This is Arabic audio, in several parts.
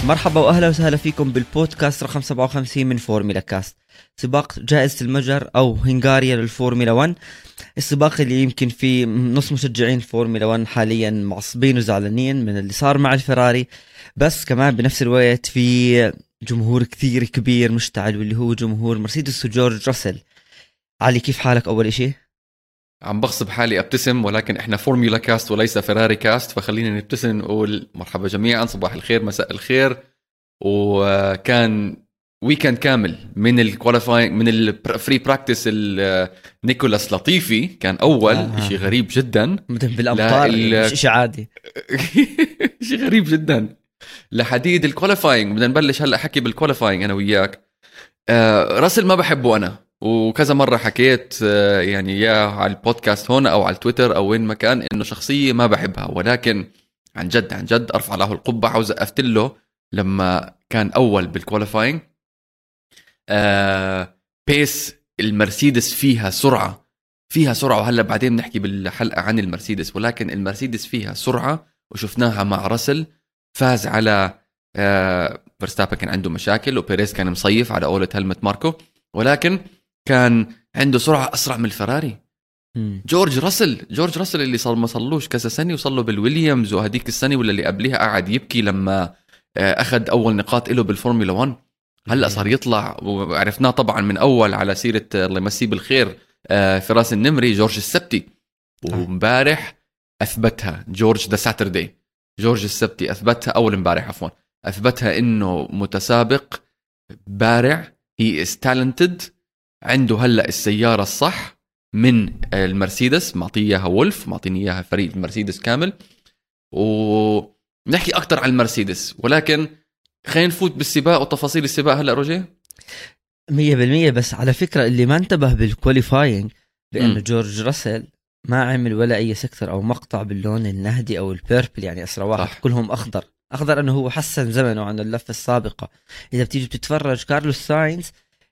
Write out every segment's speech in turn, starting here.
مرحبا واهلا وسهلا فيكم بالبودكاست رقم 57 من فورمولا كاست، سباق جائزة المجر او هنغاريا للفورمولا 1. السباق اللي يمكن فيه نص مشجعين فورمولا 1 حاليا معصبين وزعلانين من اللي صار مع الفراري، بس كمان بنفس الوقت في جمهور كثير كبير مشتعل واللي هو جمهور مرسيدس وجورج راسل. علي، كيف حالك؟ اول اشي عم بغصب حالي ابتسم، ولكن احنا فورمولا كاست وليس فيراري كاست، فخلينا نبتسم نقول مرحبا جميعا، صباح الخير، مساء الخير. وكان ويكند كامل من الكواليفاينج، من الفري براكتس. نيكولاس لطيفي كان اول شيء غريب جدا، بالامطار مش شيء عادي. شيء غريب جدا لحديد الكواليفاينج. بدنا نبلش هلا حكي بالكواليفاينج انا وياك. راسل ما بحبه انا، وكذا مرة حكيت يعني يا على البودكاست هون أو على تويتر أو وين مكان إنه شخصية ما بحبها، ولكن عن جد عن جد أرفع له القبعة وزقفت له لما كان أول بالكواليفاينج. بيس المرسيدس فيها سرعة، وهلأ بعدين نحكي بالحلقة عن المرسيدس، ولكن المرسيدس فيها سرعة وشفناها مع راسل. فاز على فيرستابن، كان عنده مشاكل، وبيريز كان مصيف على أولة هلمت ماركو، ولكن كان عنده سرعة أسرع من الفراري. جورج راسل اللي صار ما صلوش كذا سنة وصلوا بالويليامز، وهديك السنة ولا اللي قبلها قاعد يبكي لما أخذ أول نقاط له بالفورمولا 1. هلأ صار يطلع، وعرفناه طبعا من أول على سيرة الله يمسيه بالخير فراس النمري جورج السبتي، ومبارح أثبتها جورج السبتي أثبتها أول امبارح عفوا، أثبتها إنه متسابق بارع. he is talented، عنده هلأ السيارة الصح من المرسيدس، معطيها وولف، معطيني إياها فريق المرسيدس كامل. ونحكي أكتر عن المرسيدس، ولكن خلينا نفوت بالسباق وتفاصيل السباق هلأ. روجيه 100%. بس على فكرة اللي ما انتبه بالكواليفاينج بأنه جورج راسل ما عمل ولا أي سكتر أو مقطع باللون النهدي أو البيربل، يعني أسرع واحد صح. كلهم أخضر أنه هو حسن زمنه عن اللفة السابقة. إذا بتيجي بتتفرج كارلوس ساينز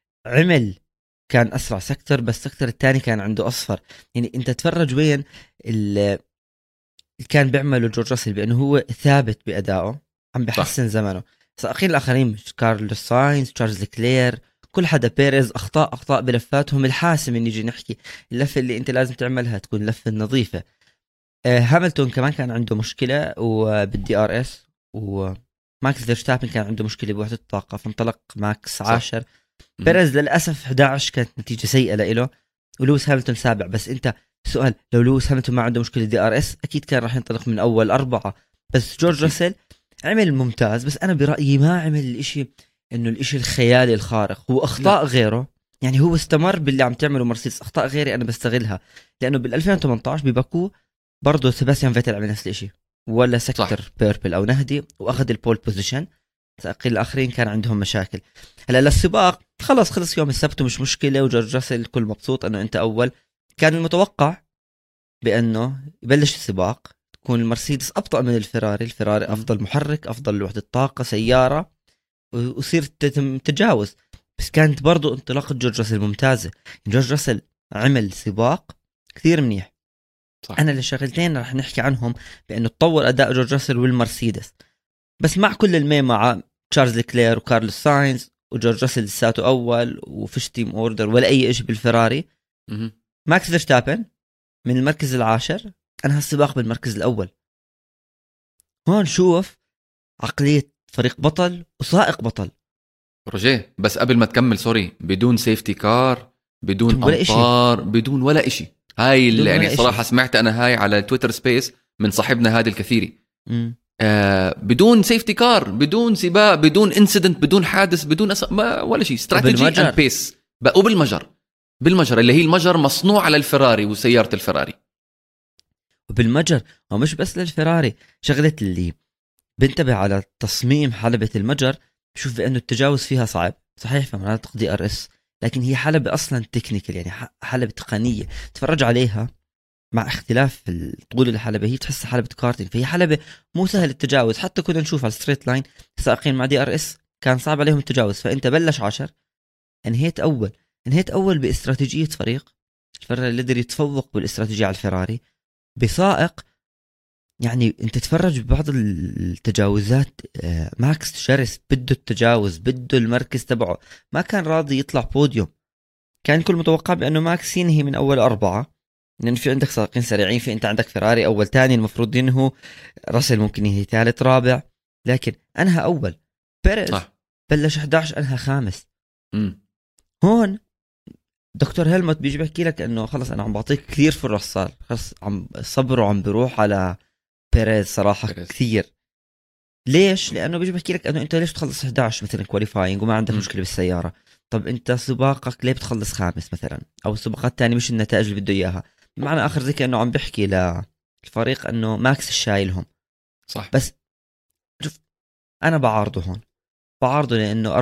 كان أسرع سكتر، بس السكتر الثاني كان عنده أصفر. يعني أنت تفرج وين اللي كان بيعمله جورج راسل، بأنه هو ثابت بأدائه، عم بحسن زمنه. سائقين الآخرين مش كارلوس ساينز، تشارلز كلير، كل حدا، بيريز، أخطاء بلفاتهم الحاسمة. نيجي نحكي اللفة اللي أنت لازم تعملها تكون لفة نظيفة. هاملتون كمان كان عنده مشكلة وبالدي ار اس، وماكس فيرستابن كان عنده مشكلة بوحدة الطاقة، فانطلق ماكس 10. بيريز للأسف 11 كانت نتيجة سيئة له، ولويس هاملتون سابع. بس انت سؤال، لو لويس هاملتون ما عنده مشكلة دي ار اس اكيد كان راح ينطلق من اول 4. بس جورج راسل عمل ممتاز، بس انا برأيي ما عمل الاشي انه الاشي الخيالي الخارق. هو اخطاء غيره، يعني هو استمر باللي عم تعمله مرسيدس. اخطاء غيري انا بستغلها، لانه بال 2018 بباكو برضه سيباستيان فيتل عمل نفس الاشي، ولا سكتر بيربل او نهدي واخذ البول بوزيشن. سائقين الاخرين كان عندهم مشاكل. هلا للسباق خلص يوم السبت ومش مشكله، وجورج راسل الكل مبسوط انه انت اول. كان المتوقع بانه يبلش السباق تكون المرسيدس ابطا من الفراري افضل محرك، افضل وحده طاقه، سياره، ويصير تجاوز. بس كانت برضو انطلاقه جورج راسل ممتازه. جورج راسل عمل سباق كثير منيح صح. انا الشغلتين رح نحكي عنهم بانه تطور اداء جورج راسل والمرسيدس، بس مع كل المي مع تشارلز كلير وكارلوس ساينز وجورج راسل لساته اول وفيش تيم اوردر ولا اي شيء بالفراري. ماكس فيرستابن من المركز 10 انهى السباق بالمركز الاول. هون شوف عقليه فريق بطل وسائق بطل. روجيه بس قبل ما تكمل سوري، بدون سيفتي كار، بدون أمطار، بدون ولا إشي. هاي اللي يعني صراحة سمعت أنا هاي على تويتر سبيس من صاحبنا هادي الكثيري. بدون سيفتي كار، بدون سباق، بدون انسيدنت، بدون حادث، بدون ولا شيء. استراتيجي اند بيس. بالمجر اللي هي المجر مصنوع على الفراري وسيارة الفراري. وبالمجر ومش بس للفراري، شغلة اللي بنتبه على تصميم حلبة المجر بشوف بأنه التجاوز فيها صعب صحيح في مناطق دي ار اس، لكن هي حلبة أصلا تكنيكال، يعني حلبة تقنية. تفرج عليها مع اختلاف طول الحلبة، هي تحس حلبة كارتين، فهي حلبة مو سهل التجاوز. حتى كنا نشوف على الستريت لاين سائقين مع دي ار اس كان صعب عليهم التجاوز. فأنت بلش 10، انهيت أول باستراتيجية فريق. الفراري اللي قدر يتفوق بالاستراتيجية على الفراري بسائق يعني انت تتفرج ببعض التجاوزات، ماكس شرس، بده التجاوز، بده المركز تبعه، ما كان راضي يطلع بوديوم. كان كل متوقع بأنه ماكس ينهي من أول 4، لأنه في عندك سائقين سريعين، في أنت عندك فيراري أول تاني المفروض ينهوا، راسل ممكن ينهي ثالث رابع، لكن أنهى أول. بيريز بلش 11 أنهى خامس. هون دكتور هيلموت بيجي بيحكي لك انه خلص انا عم بعطيك كثير فرص، صار خلص عم صبره عم بيروح على بيريز صراحه كثير. ليش؟ لانه بيجي بيحكي لك انه انت ليش تخلص 11 مثلا كواليفاينج وما عندك مشكله بالسياره؟ طب انت سباقك ليه بتخلص خامس مثلا؟ او السباقات الثانيه مش النتائج اللي بده اياها. بمعنى اخر زي كانه عم بيحكي للفريق انه ماكس الشايلهم. صح. بس شوف انا بعارضه هون، بعارضه لانه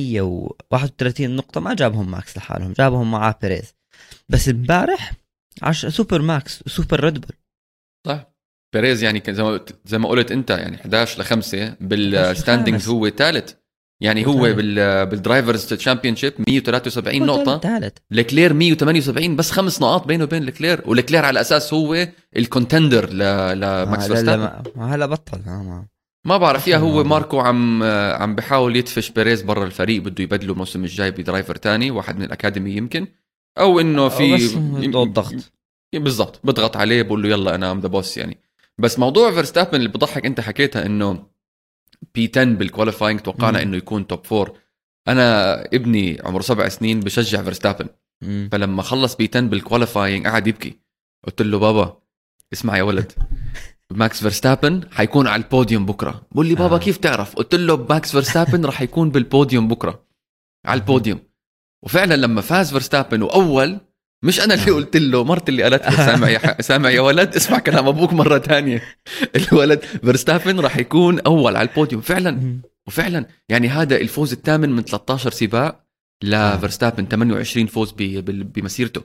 431 نقطه ما جابهم ماكس لحالهم، جابهم معاه بيريز. بس امبارح سوبر ماكس وسوبر ريد بول. صح. بيريز يعني زي ما قلت انت، يعني 11-5 بالستاندينجز، هو ثالث. يعني هو بالدرايفرز تشامبيونشيب 173 نقطه تالت. لكلير 178، بس 5 نقاط بينه وبين لكلير، ولكلير على اساس هو الكونتندر لماكس فيرستابن. هلا بطل ما بعرف فيها. هو ماركو عم بحاول يدفش بيريز برا الفريق، بده يبدله الموسم الجاي بدرايفر تاني، واحد من الأكاديمي يمكن، أو إنه في ضغط. بالضبط بضغط عليه بقول له يلا أنا ام ذا بوس يعني. بس موضوع فيرستابن اللي بضحك أنت حكيتها إنه P10 بالكواليفاينج توقعنا إنه يكون توب 4. أنا ابني عمره 7 سنين بشجع فيرستابن، فلما خلص P10 بالكواليفاينج قاعد يبكي. قلت له بابا اسمع يا ولد، ماكس فيرستابن حيكون على البوديوم بكره. بقول لي بابا كيف تعرف؟ قلت له ماكس فيرستابن راح يكون بالبوديوم بكره على البوديوم. وفعلا لما فاز فيرستابن واول، مش انا اللي قلت له، مرت اللي قالت له سامع يا ولد اسمع كلام ابوك مره تانية. الولد فيرستابن راح يكون اول على البوديوم فعلا. وفعلا يعني هذا الفوز الثامن من 13 سباق لفيرستابن، 28 فوز بمسيرته.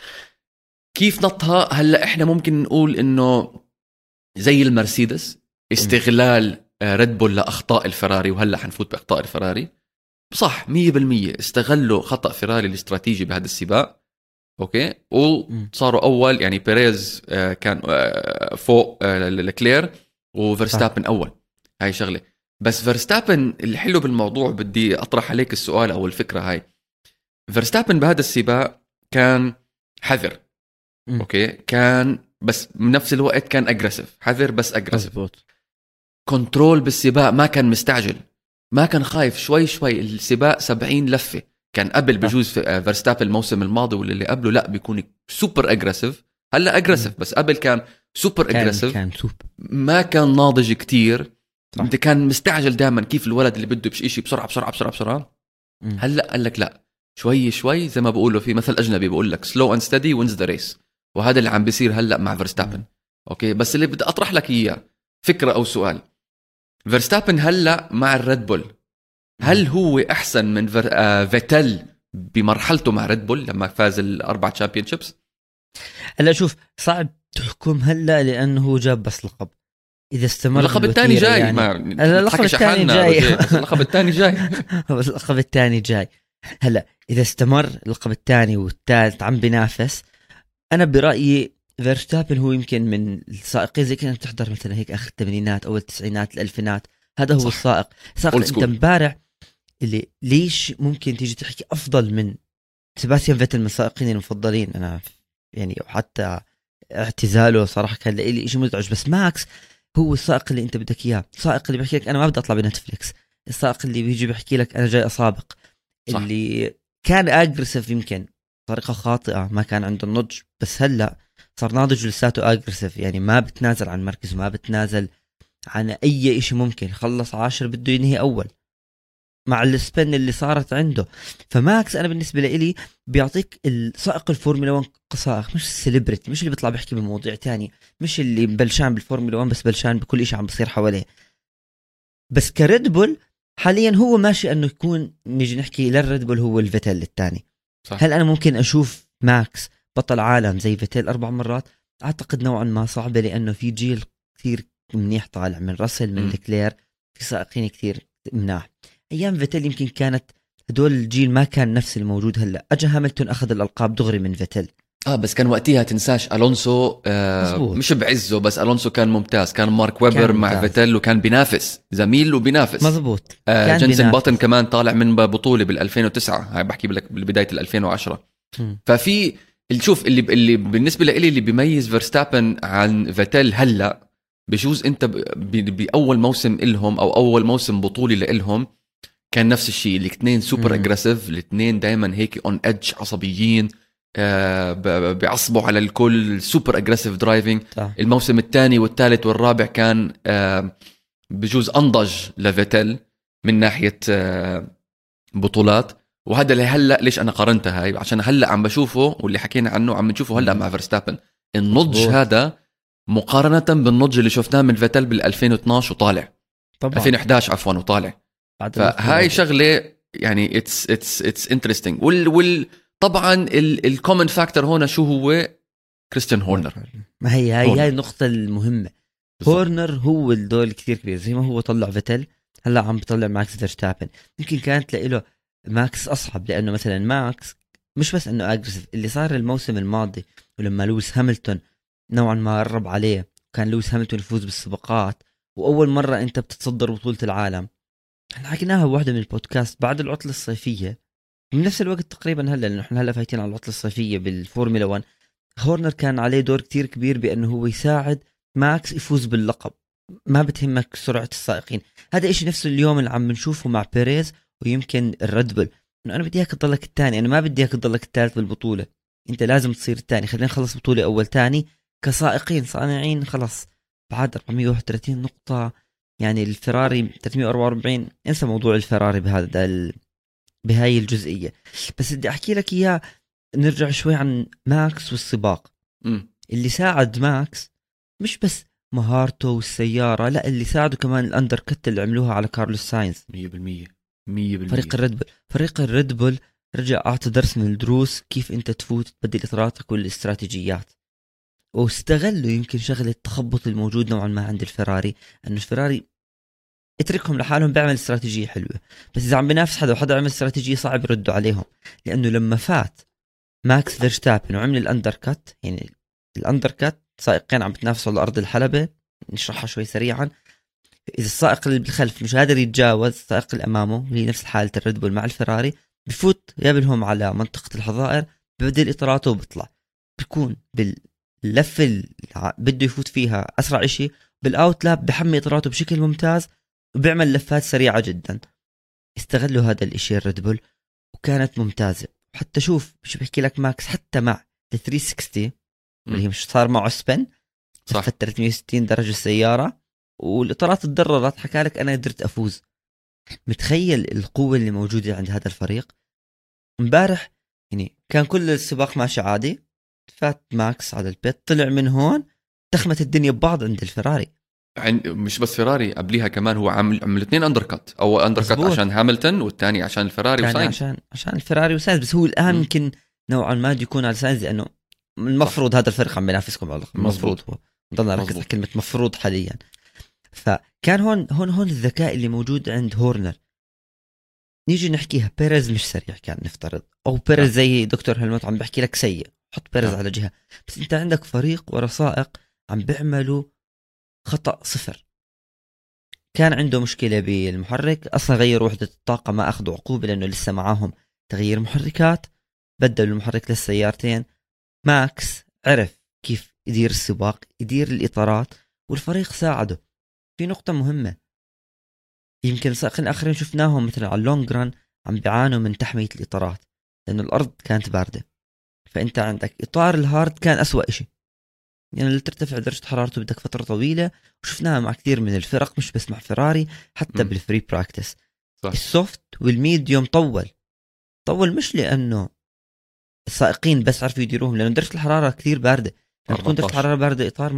كيف نطها؟ هلا احنا ممكن نقول انه زي المرسيدس، استغلال ريد بول لأخطاء الفراري، وهلأ حنفوت بأخطاء الفراري. صح 100% استغلوا خطأ فيراري الاستراتيجي بهذا السباق. أوكي، وصاروا أول. يعني بيريز كان فوق لكلير، وفيرستابن أول. هاي شغلة. بس فيرستابن اللي حلو بالموضوع، بدي أطرح عليك السؤال أو الفكرة هاي. فيرستابن بهذا السباق كان حذر. أوكي، كان بس بنفس الوقت كان أجريسيف، حذر بس أجريسيف. كنترول بالسباق، ما كان مستعجل، ما كان خايف. شوي شوي السباق 70 لفة. كان قبل بجوز في فيرستابن الموسم الماضي واللي قبله لا بيكون سوبر أجريسيف. هلا أجريسيف بس قبل كان سوبر أجريسيف. كان سوبر. ما كان ناضج كتير. انت كان مستعجل دائما، كيف الولد اللي بده بشيء بسرعة بسرعة بسرعة بسرعة. هلا قال لك لا، شوي شوي، زي ما بقوله في مثل أجنبي بقول لك slow and steady wins the race. وهذا اللي عم بيصير هلا مع فيرستابن. اوكي، بس اللي بدي اطرح لك اياه فكره او سؤال. فيرستابن هلا مع الريد بول، هل هو احسن من فيتل بمرحلته مع ريد بول لما فاز الاربع تشامبيونشيبس؟ هلا شوف، صعب تحكم هلا لانه هو جاب بس لقب. اذا استمر اللقب الثاني جاي يعني ما اللقب الثاني جاي. اللقب الثاني جاي. اللقب الثاني جاي. هلا اذا استمر اللقب الثاني والثالث عم بينافس، انا برايي فيرستابن هو يمكن من السائقين زي كنا تحضر مثلا هيك اخر الثمانينات اول التسعينات الالفينات. هذا هو السائق انت امبارح اللي ليش ممكن تيجي تحكي افضل من سيباستيان فيتل من السائقين المفضلين. انا يعني حتى اعتزاله صراحه كان لي شيء مزعج. بس ماكس هو السائق اللي انت بدك اياه، السائق اللي بيحكي لك انا ما بدي اطلع بنتفليكس، السائق اللي بيجي بيحكي لك انا جاي اسابق. صح. اللي كان اجريسيف يمكن طريقه خاطئه، ما كان عنده النضج، بس هلا صار ناضج لساته اجريسيف. يعني ما بتنازل عن مركزه، ما بتنازل عن اي شيء ممكن. خلص 10 بده ينهي اول مع السبن اللي صارت عنده. فماكس انا بالنسبه لي بيعطيك السائق الفورمولا 1 كسائق، مش السليبرتي، مش اللي بيطلع بيحكي بمواضيع تانية، مش اللي بلشان بالفورمولا 1 بس بلشان بكل شيء عم بصير حواليه. بس كريد بول حاليا هو ماشي انه يكون نيجي نحكي للريد بول هو الفيتل الثاني. هل انا ممكن اشوف ماكس بطل عالم زي فيتل 4 مرات؟ اعتقد نوعا ما صعبه، لانه في جيل كثير منيح طالع من راسل من لكلير، في سائقين كثير مناح. ايام فيتل يمكن كانت هدول الجيل ما كان نفس الموجود. هلا اجى هاملتون اخذ الالقاب دغري من فيتل. بس كان وقتها تنساش الونسو مش بعزه، بس الونسو كان ممتاز. كان مارك ويبر مع فيتيل وكان بينافس، زميل وبينافس. مزبوط. جنسن باتن كمان طالع من بطولة بال2009، هاي بحكي لك بالبداية 2010. ففي شوف اللي بالنسبة لي اللي بيميز فيرستابن عن فيتيل هلا، بجوز انت بأول موسم إلهم او اول موسم بطولي لإلهم كان نفس الشيء. الاثنين سوبر اجريسيف، الاثنين دايما هيك اون ادج، عصبيين، بيعصبوا على الكل، سوبر اجريسيف درايفنج. الموسم الثاني والثالث والرابع كان بجوز انضج لفيتيل من ناحيه بطولات. وهذا اللي هلا ليش انا قارنتها هاي، عشان هلا عم بشوفه واللي حكينا عنه عم نشوفه هلا مع فيرستابن. النضج هذا مقارنه بالنضج اللي شفناه من فيتيل بال2012 وطالع، طبعا 2011 عفوا وطالع. فهاي شغله يعني اتس انترستينج. طبعا الكومن فاكتور هنا شو هو؟ كريستيان هورنر. ما هي النقطة المهمة. هورنر هو الدور كثير كبير، زي ما هو طلع فيتل هلا عم بيطلع ماكس فيرستابن. يمكن كانت له ماكس أصعب، لأنه مثلا ماكس مش بس إنه أجريسيف. اللي صار الموسم الماضي ولما لويس هاملتون نوعا ما قرب عليه، كان لويس هاملتون يفوز بالسباقات وأول مرة أنت بتتصدر بطولة العالم. احنا حكيناها بواحدة من البودكاست بعد العطلة الصيفية من نفس الوقت تقريبا هلا، لأنه احنا هلا فايتين على العطلة الصيفية بالفورمولا 1. هورنر كان عليه دور كتير كبير بأنه هو يساعد ماكس يفوز باللقب. ما بتهمك سرعة السائقين، هذا إشي نفس اليوم اللي عم نشوفه مع بيريز ويمكن الريد بول، إنه أنا بدي إياك تضلك الثاني، أنا ما بدي إياك تضلك الثالث بالبطولة، أنت لازم تصير الثاني. خلينا نخلص بطولة أول ثاني كسائقين صانعين. خلص بعد 431 نقطة، يعني الفراري 344. انسى موضوع الفراري بهاي الجزئية. بس بدي أحكي لك إياه، نرجع شوي عن ماكس والسباق. اللي ساعد ماكس مش بس مهارته والسيارة، لا، اللي ساعده كمان الأندر كت اللي عملوها على كارلوس ساينز. 100% فريق الريد بول رجع أعطى درس من الدروس كيف أنت تفوت تبدل إطاراتك والاستراتيجيات، واستغلوا يمكن شغلة التخبط الموجود نوعا ما عند الفراري، أنه الفراري اتركهم لحالهم بيعمل استراتيجية حلوة، بس إذا عم بينافس حدا وحدا عمل استراتيجية صعب يردوا عليهم. لأنه لما فات ماكس فيرستابن وعمل الأندركات، يعني الأندركات سائقين عم بتنافسوا على أرض الحلبة، نشرحها شوي سريعا. إذا السائق اللي بالخلف مش قادر يتجاوز السائق اللي أمامه، اللي نفس حالة الريد بول مع الفراري، بفوت يقابلهم على منطقة الحظائر، ببدل إطاراته وبطلع، بيكون باللف بده يفوت فيها أسرع إشي، بالأوتلاب بحمي إطاراته بشكل ممتاز وبيعمل لفات سريعة جدا. استغلوا هذا الإشي الريد بول وكانت ممتازة. حتى شوف مش بحكي لك ماكس، حتى مع 360 اللي هي مش صار معه سبن، صح، 360 درجة السيارة والإطارات تضررت، حكى لك أنا قدرت أفوز. متخيل القوة اللي موجودة عند هذا الفريق؟ امبارح يعني كان كل السباق ماشي عادي، فات ماكس على البيت، طلع من هون تخمت الدنيا ببعض عند الفراري. مش بس فيراري، قبليها كمان هو عمل 2 اندركات، او اندركات عشان هاملتون والثاني عشان الفراري وساينز، عشان الفراري وساينز. بس هو الان يمكن نوعا ما يكون على ساينز، لانه المفروض هذا الفريق عم بينافسكم على اللقب. المفروض هو ضلنا نركز على كلمه مفروض حاليا. فكان هون الذكاء اللي موجود عند هورنر. نيجي نحكيها، بيريز مش سريع كان نفترض، او بيريز زي دكتور هلموت عم بحكي لك سيء، حط بيريز على جهه. بس انت عندك فريق ورا سائق عم بيعملوا خطأ صفر. كان عنده مشكلة بالمحرك، أصلا غيروا وحدة الطاقة، ما أخذوا عقوبة لأنه لسه معاهم تغيير محركات، بدلوا المحرك للسيارتين. ماكس عرف كيف يدير السباق، يدير الإطارات، والفريق ساعده. في نقطة مهمة، يمكن السائقين الآخرين شفناهم مثلا على اللونج ران عم بيعانوا من تحمية الإطارات لأنه الأرض كانت باردة. فأنت عندك إطار الهارد كان أسوأ إشي، يعني اللي ترتفع درجة حرارته بدك فترة طويلة، وشفناها مع كثير من الفرق مش بس مع فيراري، حتى بالفري براكتس. السوفت والميديوم طول مش لأنه السائقين بس عرفوا يديروهم، لأنه درجة الحرارة كثير باردة. لما تكون درجة الحرارة باردة إطار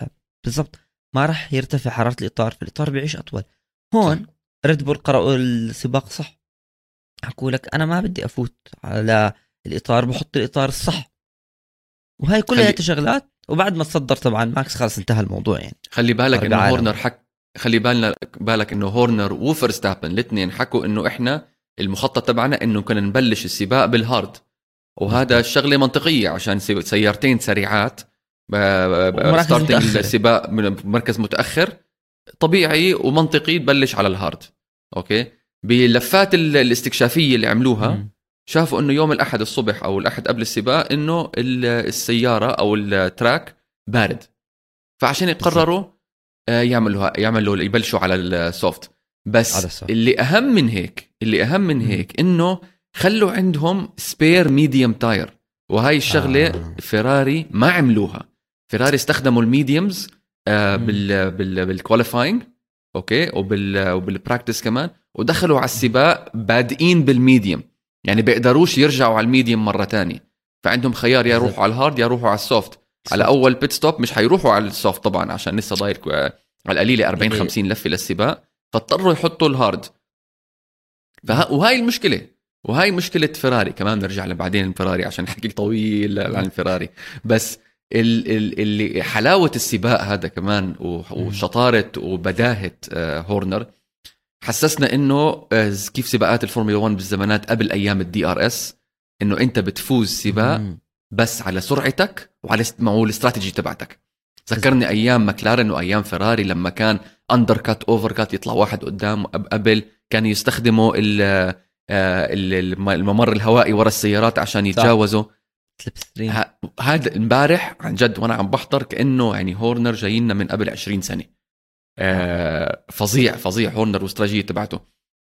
ما راح يرتفع حرارة الإطار، فالإطار بيعيش أطول. هون ريد بول قرأوا السباق صح، حكوا لك أنا ما بدي أفوت على الإطار، بحط الإطار الصح. وهي كلها شغلات، وبعد ما تصدر طبعا ماكس خلاص انتهى الموضوع. يعني خلي بالك انه هورنر خلي بالك انه هورنر وفيرستابن الاثنين حكوا انه احنا المخطط تبعنا انه كنا نبلش السباق بالهارد، وهذا الشغله منطقيه عشان سيارتين سريعات ستارتنج السباق من مركز متاخر طبيعي ومنطقي تبلش على الهارد. اوكي باللفات الاستكشافيه اللي عملوها شافوا انه يوم الاحد الصبح او الاحد قبل السباق انه السياره او التراك بارد، فعشان يقرروا يعملوا يبلشوا على السوفت. بس اللي اهم من هيك انه خلوا عندهم سبير ميديوم تاير، وهاي الشغله فيراري ما عملوها. فيراري استخدموا الميديومز بالكواليفاينج اوكي وبالبراكتس كمان، ودخلوا على السباق بادئين بالميديوم، يعني بيقدروش يرجعوا على الميديوم مرة تانية، فعندهم خيار يا يروحوا على الهارد يا يروحوا على السوفت. على أول بيت ستوب مش حيروحوا على السوفت طبعا عشان لسه ضاير على القليلة 40-50 لفة للسباق، فاضطروا يحطوا الهارد. وهاي مشكلة فيراري كمان. نرجع لبعدين الفيراري عشان نحكي طويل عن الفيراري. بس اللي حلاوة السباق هذا كمان وشطارة وبداهة هورنر حسسنا انه كيف سباقات الفورمولا 1 بالزمانات قبل ايام الدي ار اس، انه انت بتفوز سباق بس على سرعتك وعلى الاستراتيجي تبعتك. ذكرني ايام ماكلارن وايام فيراري لما كان اندر كات اوفر كات، يطلع واحد قدام قبل، كانوا يستخدموا الممر الهوائي ورا السيارات عشان يتجاوزوا. هذا امبارح عن جد وانا عم بحضر كانه يعني هورنر جاينا من قبل 20 سنه. فظيع هورنر واستراتيجية تبعته.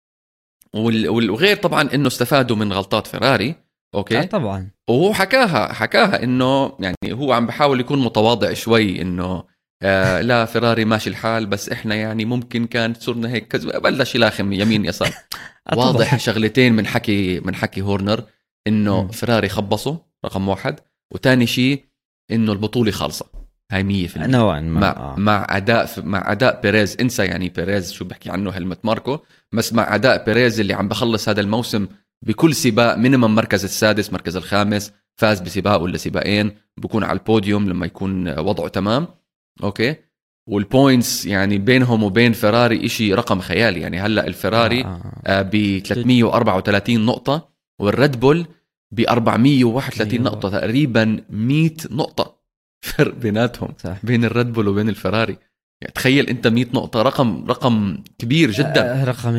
وغير طبعا انه استفادوا من غلطات فيراري. اوكي طبعا. وهو حكاها انه يعني هو عم بحاول يكون متواضع شوي، انه لا فيراري ماشي الحال بس احنا يعني ممكن كانت صرنا هيك بلش يلاخم يمين يسار. واضح شغلتين من حكي هورنر، انه فيراري خبصوا رقم 1، وتاني شيء انه البطولة خالصة هاي 100% نوعا مع اداء بيريز. انسى يعني بيريز شو بحكي عنه هلمت ماركو، بس مع اداء بيريز اللي عم بخلص هذا الموسم بكل سباق مينيمم مركز السادس مركز الخامس، فاز بسباق ولا سباقين، بكون على البوديوم لما يكون وضعه تمام. اوكي والبوينتس يعني بينهم وبين فيراري اشي رقم خيالي. يعني هلا الفيراري ب 334 نقطة والريد بول ب 431 نقطة، تقريبا 100 نقطة فرق بيناتهم صح. بين الريد بول وبين الفيراري. يعني تخيل انت 100 نقطة، رقم كبير جدا. رقم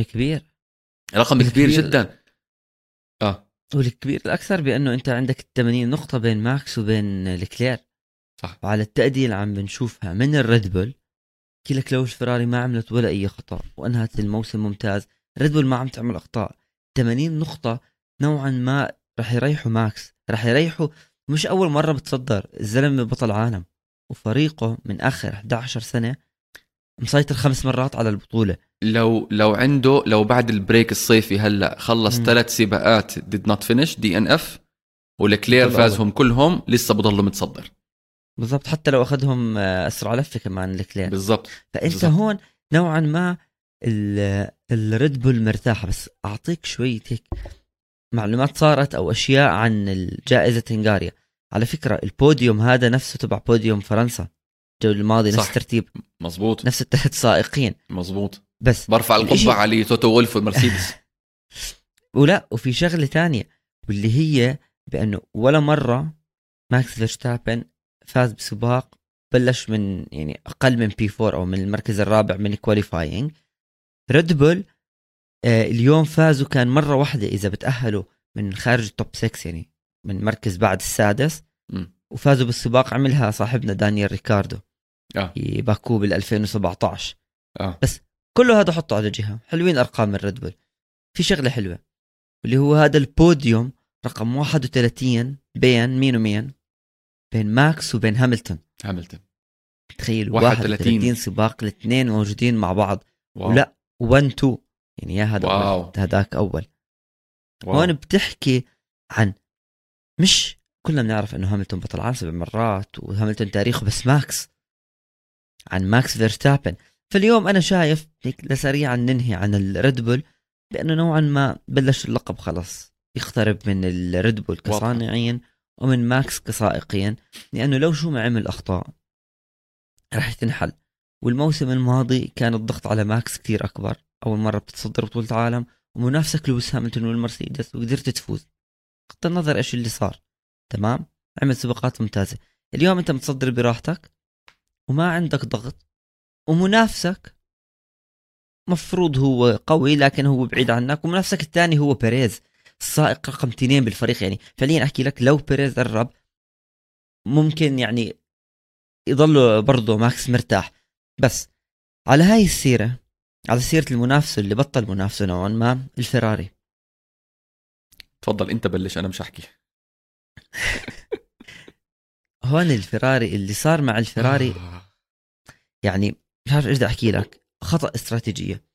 كبير جدا. والكبير الأكثر بأنه أنت عندك 80 نقطة بين ماكس وبين لكلير صح. وعلى التأدية اللي عم بنشوفها من الريد بول، كلك لو الفيراري ما عملت ولا أي خطأ وأنهت الموسم ممتاز، الريد بول ما عم تعمل أخطاء. 80 نقطة نوعا ما رح يريحوا ماكس، رح يريحوا. مش أول مرة بتصدر الزلمة بطل عالم، وفريقه من آخر 11 سنة مسيطر 5 مرات على البطولة. لو بعد البريك الصيفي هلأ خلص 3 سباقات did not finish DNF ولكلير فازهم كلهم، لسه بضله متصدر. بالضبط، حتى لو أخذهم أسرع لفة كمان لكلير. بالضبط. فأنت هون نوعا ما الريد بول مرتاحة. بس أعطيك شوية هيك معلومات صارت أو أشياء عن الجائزة هنغاريا. على فكرة البوديوم هذا نفسه تبع بوديوم فرنسا الجولة الماضي، نفس الترتيب مزبوط، نفس الثلاث سائقين مزبوط. بس برفع القبعة على توتو وولف والمرسيدس. وفي شغلة تانية واللي هي بأنه ولا مرة ماكس فيرستابن فاز بسباق بلش من يعني أقل من P4 أو من المركز الرابع من الكواليفاينج. ريد بول اليوم فازوا كان مرة واحدة إذا بتأهلوا من خارج التوب 6، يعني من مركز بعد السادس وفازوا بالسباق. عملها صاحبنا دانيال ريكاردو في باكو بال2017. بس كله هذا حطه على جهة. حلوين أرقام الريد بول. في شغلة حلوة اللي هو هذا البوديوم رقم 31 بين مين ومين؟ بين ماكس وبين هاملتون. تخيل 31 سباق، الاثنين موجودين مع بعض. ولا 1-2 يعني يا هذا هذاك أول. هون بتحكي عن مش كلنا بنعرف انه هاملتون بطل عالم 7 مرات وهاملتون تاريخه، بس ماكس عن ماكس فيرستابن. فاليوم انا شايف هيك لسريعا ننهي عن الريد بول بانه نوعا ما بلش اللقب خلص يقترب من الريد بول كصانعين ومن ماكس كسائقين، لانه لو شو ما عمل اخطاء راح تنحل. والموسم الماضي كان الضغط على ماكس كتير اكبر، اول مره بتتصدر بطولة عالم ومنافسك لويس هاملتون والمرسيدس وقدرت تفوز. بغض النظر ايش اللي صار، تمام، عمل سباقات ممتازة. اليوم انت متصدر براحتك وما عندك ضغط، ومنافسك مفروض هو قوي لكن هو بعيد عنك، ومنافسك الثاني هو بيريز السائق رقم 2 بالفريق. يعني فعليا احكي لك لو بيريز قرب ممكن يعني يضل برضه ماكس مرتاح. بس على هاي السيرة، على سيرة المنافسة اللي بطل منافسة نوعا ما، الفراري. تفضل انت بلش، انا مش احكي. هون الفراري اللي صار مع الفراري يعني مش عارف ايش بدي احكي لك، خطأ استراتيجية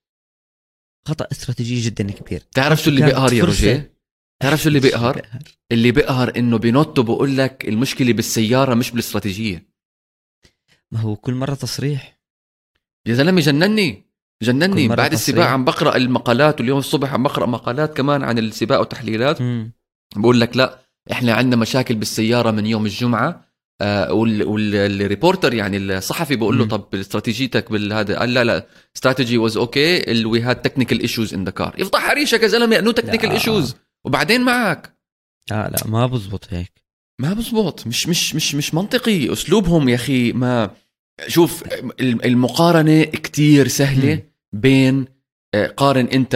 جدا كبير. تعرف شو اللي بيقهر يا روجيه؟ تعرف شو اللي بيقهر؟ اللي بيقهر انه بينوتو بقول لك المشكلة بالسيارة مش بالاستراتيجية. ما هو كل مرة تصريح يا زلمة جنني بعد السباق عم بقرأ المقالات، واليوم الصبح عم بقرأ مقالات كمان عن السباق وتحليلات. بقول لك لا احنا عندنا مشاكل بالسيارة من يوم الجمعة. والريبورتر يعني الصحفي بقول له طب استراتيجيتك بالهذا؟ قال لا استراتيجي واز اوكي، وي هاد تكنيكال ايشوز ان ذا كار. يفضح حريشك يا زلمه، انه تكنيكال ايشوز وبعدين معك. لا ما بزبط هيك، ما بزبط، مش منطقي اسلوبهم يا اخي. ما شوف المقارنه كتير سهله بين قارن انت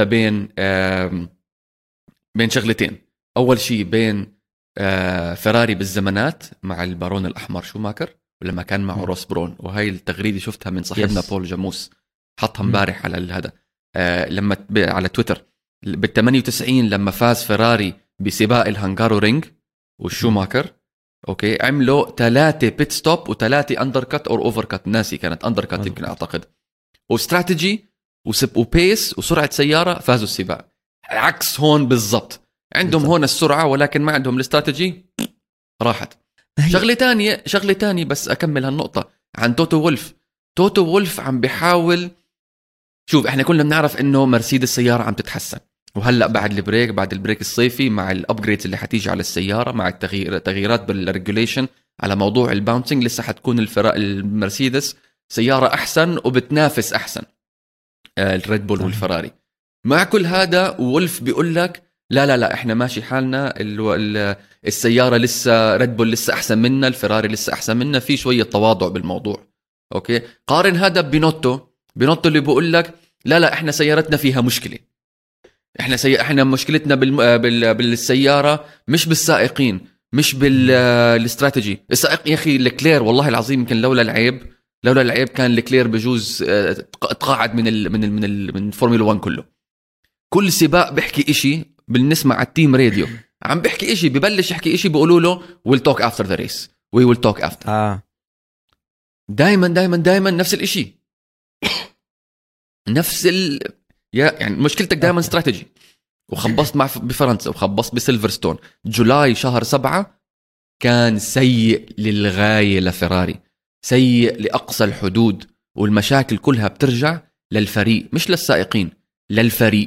بين شغلتين. اول شيء بين فراري بالزمانات مع البارون الأحمر شوماكر، ولما كان معه روس برون. وهي التغريدة شفتها من صاحبنا بول جاموس، حطها مبارح على هذا لما على تويتر. بال98 لما فاز فراري بسباق الهنغارو رينج والشوماكر، اوكي، عملوا 3 بيت ستوب و3 اندركت او اوفر كات، ناسي كانت اندركت يمكن اعتقد، واستراتيجي وبيس وسرعة سيارة فازوا السباق. عكس هون بالضبط، عندهم هون السرعة ولكن ما عندهم الاستراتيجي، راحت. شغلة تانية بس أكمل هالنقطة عن توتو وولف عم بيحاول. شوف احنا كلنا بنعرف انه مرسيدس السيارة عم تتحسن، وهلأ بعد البريك الصيفي مع الابجريدز اللي حتيجي على السيارة، مع التغييرات بالريجوليشن على موضوع الباونسينج، لسه حتكون المرسيدس سيارة أحسن وبتنافس أحسن الريد بول والفراري. مع كل هذا وولف بيقول لك لا احنا ماشي حالنا، السيارة لسه ريد بول لسه أحسن منا، الفراري لسه أحسن منا، في شوية تواضع بالموضوع. أوكي، قارن هذا ببينوتو اللي بيقول لك لا احنا سيارتنا فيها مشكلة، احنا مشكلتنا بالسيارة مش بالسائقين، مش بالاستراتيجي. السائق يا أخي لكلير والله العظيم يمكن لولا العيب كان لكلير بجوز تقاعد من فورمولا 1 كله. كل سباق بيحكي إشي، بنسمع على التيم راديو عم بيحكي إشي، ببلش يحكي إشي بيقولوا له we'll talk after the race, we will talk after. دايما نفس الإشي. يعني مشكلتك دايما استراتيجي. وخبصت بفرنسا وخبصت بسيلفرستون. جولاي شهر 7 كان سيء للغاية لفراري، سيء لأقصى الحدود، والمشاكل كلها بترجع للفريق مش للسائقين، للفريق.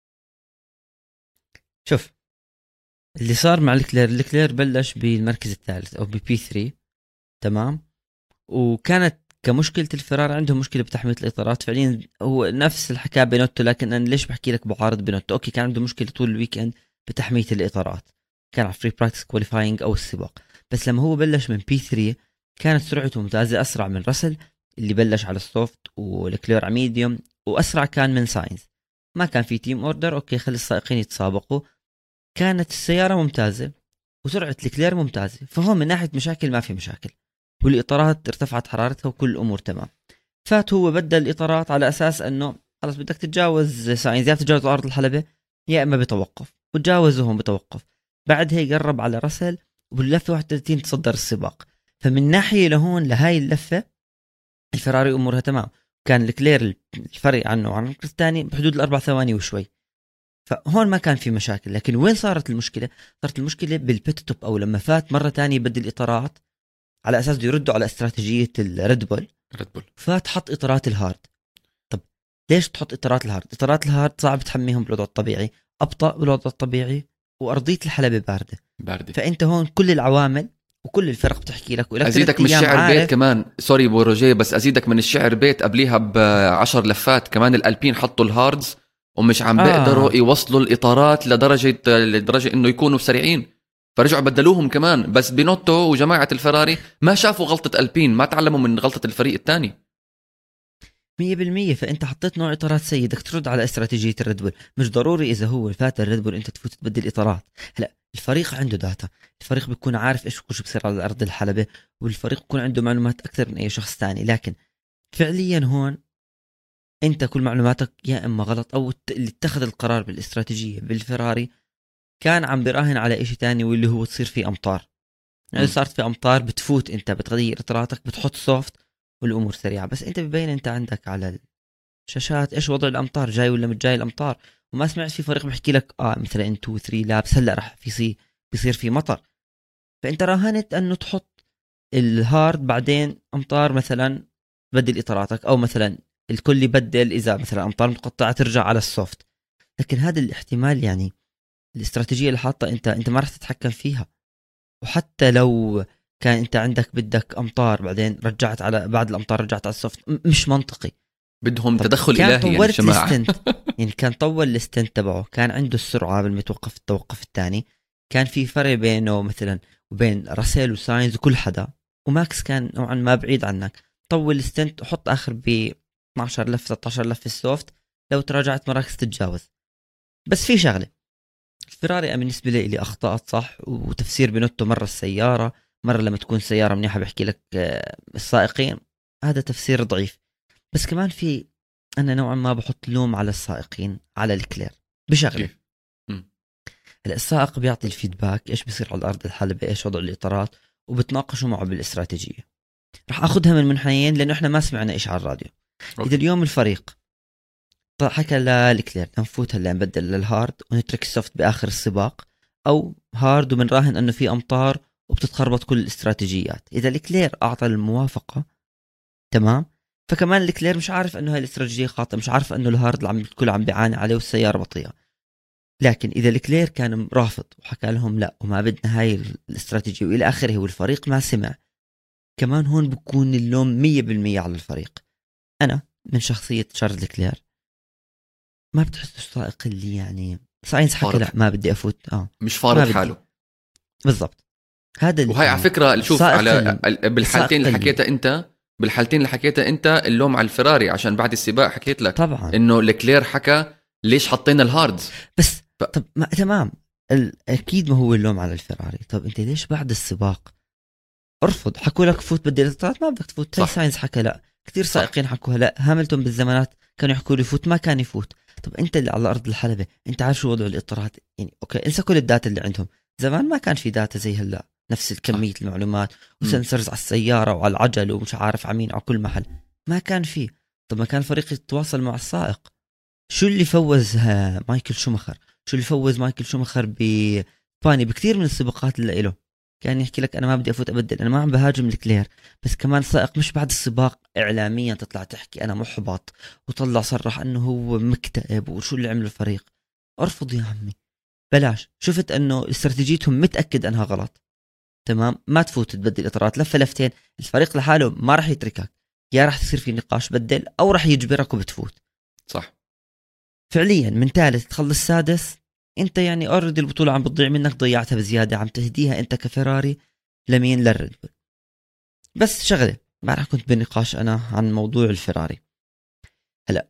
شوف اللي صار مع الكلير بلش بالمركز الثالث أو ببي 3، تمام، وكانت كمشكلة الفرار عندهم مشكلة بتحمية الإطارات. فعليا هو نفس الحكاية بينوتو، لكن أنا ليش بحكي لك بعارض بينوتو؟ أوكي كان عنده مشكلة طول الويكند بتحمية الإطارات، كان على فري براكتس كواليفاينج أو السباق، بس لما هو بلش من بي 3 كانت سرعته ممتازة، أسرع من راسل اللي بلش على السوفت والكلير على ميديوم، وأسرع كان من ساينز. ما كان في تيم أوردر، أوكي خلي السائقين يتسابقوا، كانت السيارة ممتازة وسرعة الكلير ممتازة، فهم من ناحية مشاكل ما في مشاكل، والإطارات ارتفعت حرارتها وكل الأمور تمام. فات هو بدل الإطارات على أساس أنه خلص بدك تتجاوز ساينز، يا تتجاوز أرض الحلبة يا إما بتوقف، وتجاوزهم بتوقف. بعد هيك قرب على رسل وباللفة 31 تصدر السباق. فمن ناحية لهون لهاي اللفة الفراري أمورها تمام. كان الكلير الفرق عنه عن المركز الثاني بحدود 4 ثواني وشوي، فهون ما كان في مشاكل. لكن وين صارت المشكلة؟ صارت المشكلة بالبيت-توب، أو لما فات مرة تانية بدل الإطارات على أساس دي يردوا على استراتيجية الريد بول، فات حط إطارات الهارد. طب ليش تحط إطارات الهارد؟ إطارات الهارد صعب تحميهم بالوضع الطبيعي، أبطأ بالوضع الطبيعي، وأرضية الحلبة باردة. فأنت هون كل العوامل وكل الفرق بتحكي لك. أزيدك من الشعر بيت كمان، سوري بو روجيه، بس أزيدك من الشعر بيت قبليها ب10 لفات كمان الألبين حطوا الهاردز ومش عم بيقدروا يوصلوا الإطارات لدرجة إنه يكونوا سريعين، فرجعوا بدلوهم كمان. بس بينوتو وجماعة الفراري ما شافوا غلطة ألبين، ما تعلموا من غلطة الفريق الثاني 100%. فانت حطيت نوع اطارات سيء، بدك ترد على استراتيجيه الريد بول. مش ضروري اذا هو فات الريد بول انت تفوت تبدل اطارات. هلا الفريق عنده داتا، الفريق بيكون عارف ايش بصير على ارض الحلبه، والفريق بيكون عنده معلومات اكثر من اي شخص ثاني. لكن فعليا هون انت كل معلوماتك يا اما غلط، او اللي اتخذ القرار بالاستراتيجيه بالفراري كان عم براهن على إشي تاني، واللي هو تصير في امطار. يعني صارت في امطار بتفوت انت بتغير اطاراتك بتحط سوفت والامور سريعه. بس انت ببين انت عندك على الشاشات ايش وضع الامطار، جاي ولا مش جاي الامطار، وما سمعت في فريق بيحكي لك مثلا 2 3 لابس هلا راح بيصير في مطر. فانت راهنت انه تحط الهارد بعدين امطار مثلا بدل اطاراتك، او مثلا الكل يبدل اذا مثلا امطار متقطعه ترجع على السوفت. لكن هذا الاحتمال يعني الاستراتيجيه اللي حاطه انت ما راح تتحكم فيها. وحتى لو كان انت عندك بدك امطار بعدين رجعت على بعد الامطار رجعت على السوفت، مش منطقي. بدهم تدخل إلهي يعني جماعة. يعني كان طول الستنت تبعه، كان عنده السرعة قبل ما يتوقف التوقف الثاني، كان في فرق بينه مثلا وبين راسيل وساينز وكل حدا، وماكس كان نوعا ما بعيد عنك. طول الستنت وحط آخر ب 12 لفة 13 لفة السوفت، لو تراجعت مراكز تتجاوز. بس في شغلة الفراري بالنسبة لي اللي أخطأت صح، وتفسير بنوتو مرة السيارة، مرة لما تكون سيارة منيحة بحكي لك السائقين، هذا تفسير ضعيف. بس كمان في أنا نوعا ما بحط لوم على السائقين على الكلير بشغله. هلا السائق بيعطي الفيدباك ايش بيصير على الارض الحلبة، ايش وضع الاطارات، وبتناقشوا معه بالاستراتيجية. راح اخذها من منحنيين لانه احنا ما سمعنا ايش على الراديو. اذا اليوم الفريق حكى للكلير نفوت هلا نبدل للهارد ونترك السوفت باخر السباق، او هارد وبنراهن انه في امطار وبتتخربط كل الاستراتيجيات، اذا الكلير اعطى الموافقة تمام، فكمان الكلير مش عارف انه هاي الاستراتيجيه خاطئه، مش عارف انه الهارد الكل عم بيعاني عليه والسياره بطيئه. لكن اذا الكلير كان رافض وحكى لهم لا وما بدنا هاي الاستراتيجيه والى اخره، والفريق ما سمع، كمان هون بكون اللوم 100% على الفريق. انا من شخصيه شارلز كلير ما بتحس السائق اللي يعني ساينس حكى لا ما بدي افوت مش فارض حاله بالضبط. هذا وهي على فكره شوف على بالحالتين اللي حكيتها انت اللوم على الفراري، عشان بعد السباق حكيت لك طبعا انه الكلير حكى ليش حطينا الهاردز بس طب ما تمام اكيد ما هو اللوم على الفراري. طب انت ليش بعد السباق ارفض؟ حكوا لك فوت بدل الاطارات ما بدك تفوت. ساينس حكى لا، كثير سائقين حكوا لا، هاملتون بالزمانات كانوا يحكوا لي فوت ما كان يفوت. طب انت اللي على ارض الحلبة انت عارف شو وضع الاطارات، يعني اوكي انسى كل الداتا اللي عندهم. زمان ما كان في داتا زي هلا، نفس الكمية المعلومات وسنسرز على السيارة وعلى العجل ومش عارف عمين على كل محل، ما كان فيه. طب ما كان الفريق يتواصل مع السائق. شو اللي فوز مايكل شوماخر، شو اللي فوز مايكل شوماخر بفاني بكثير من السباقات اللي له، كان يحكي لك انا ما بدي افوت ابدل، انا ما عم بهاجم الكلير. بس كمان السائق مش بعد السباق اعلاميا تطلع تحكي انا محبط وطلع صرح انه هو مكتئب وشو اللي عمله الفريق. ارفض يا عمي، بلاش. شفت انه استراتيجيتهم متاكد انها غلط تمام، ما تفوت تبدل اطارات لفه لفتين، الفريق لحاله ما راح يتركك، يا راح تصير في نقاش بدل او راح يجبرك وبتفوت. صح فعليا من ثالث تخلص سادس انت يعني اوريدي البطوله عم بتضيع منك، ضيعتها بزياده، عم تهديها انت كفراري لمين؟ للريد بول. بس شغله امبارح كنت بنقاش انا عن موضوع الفراري. هلا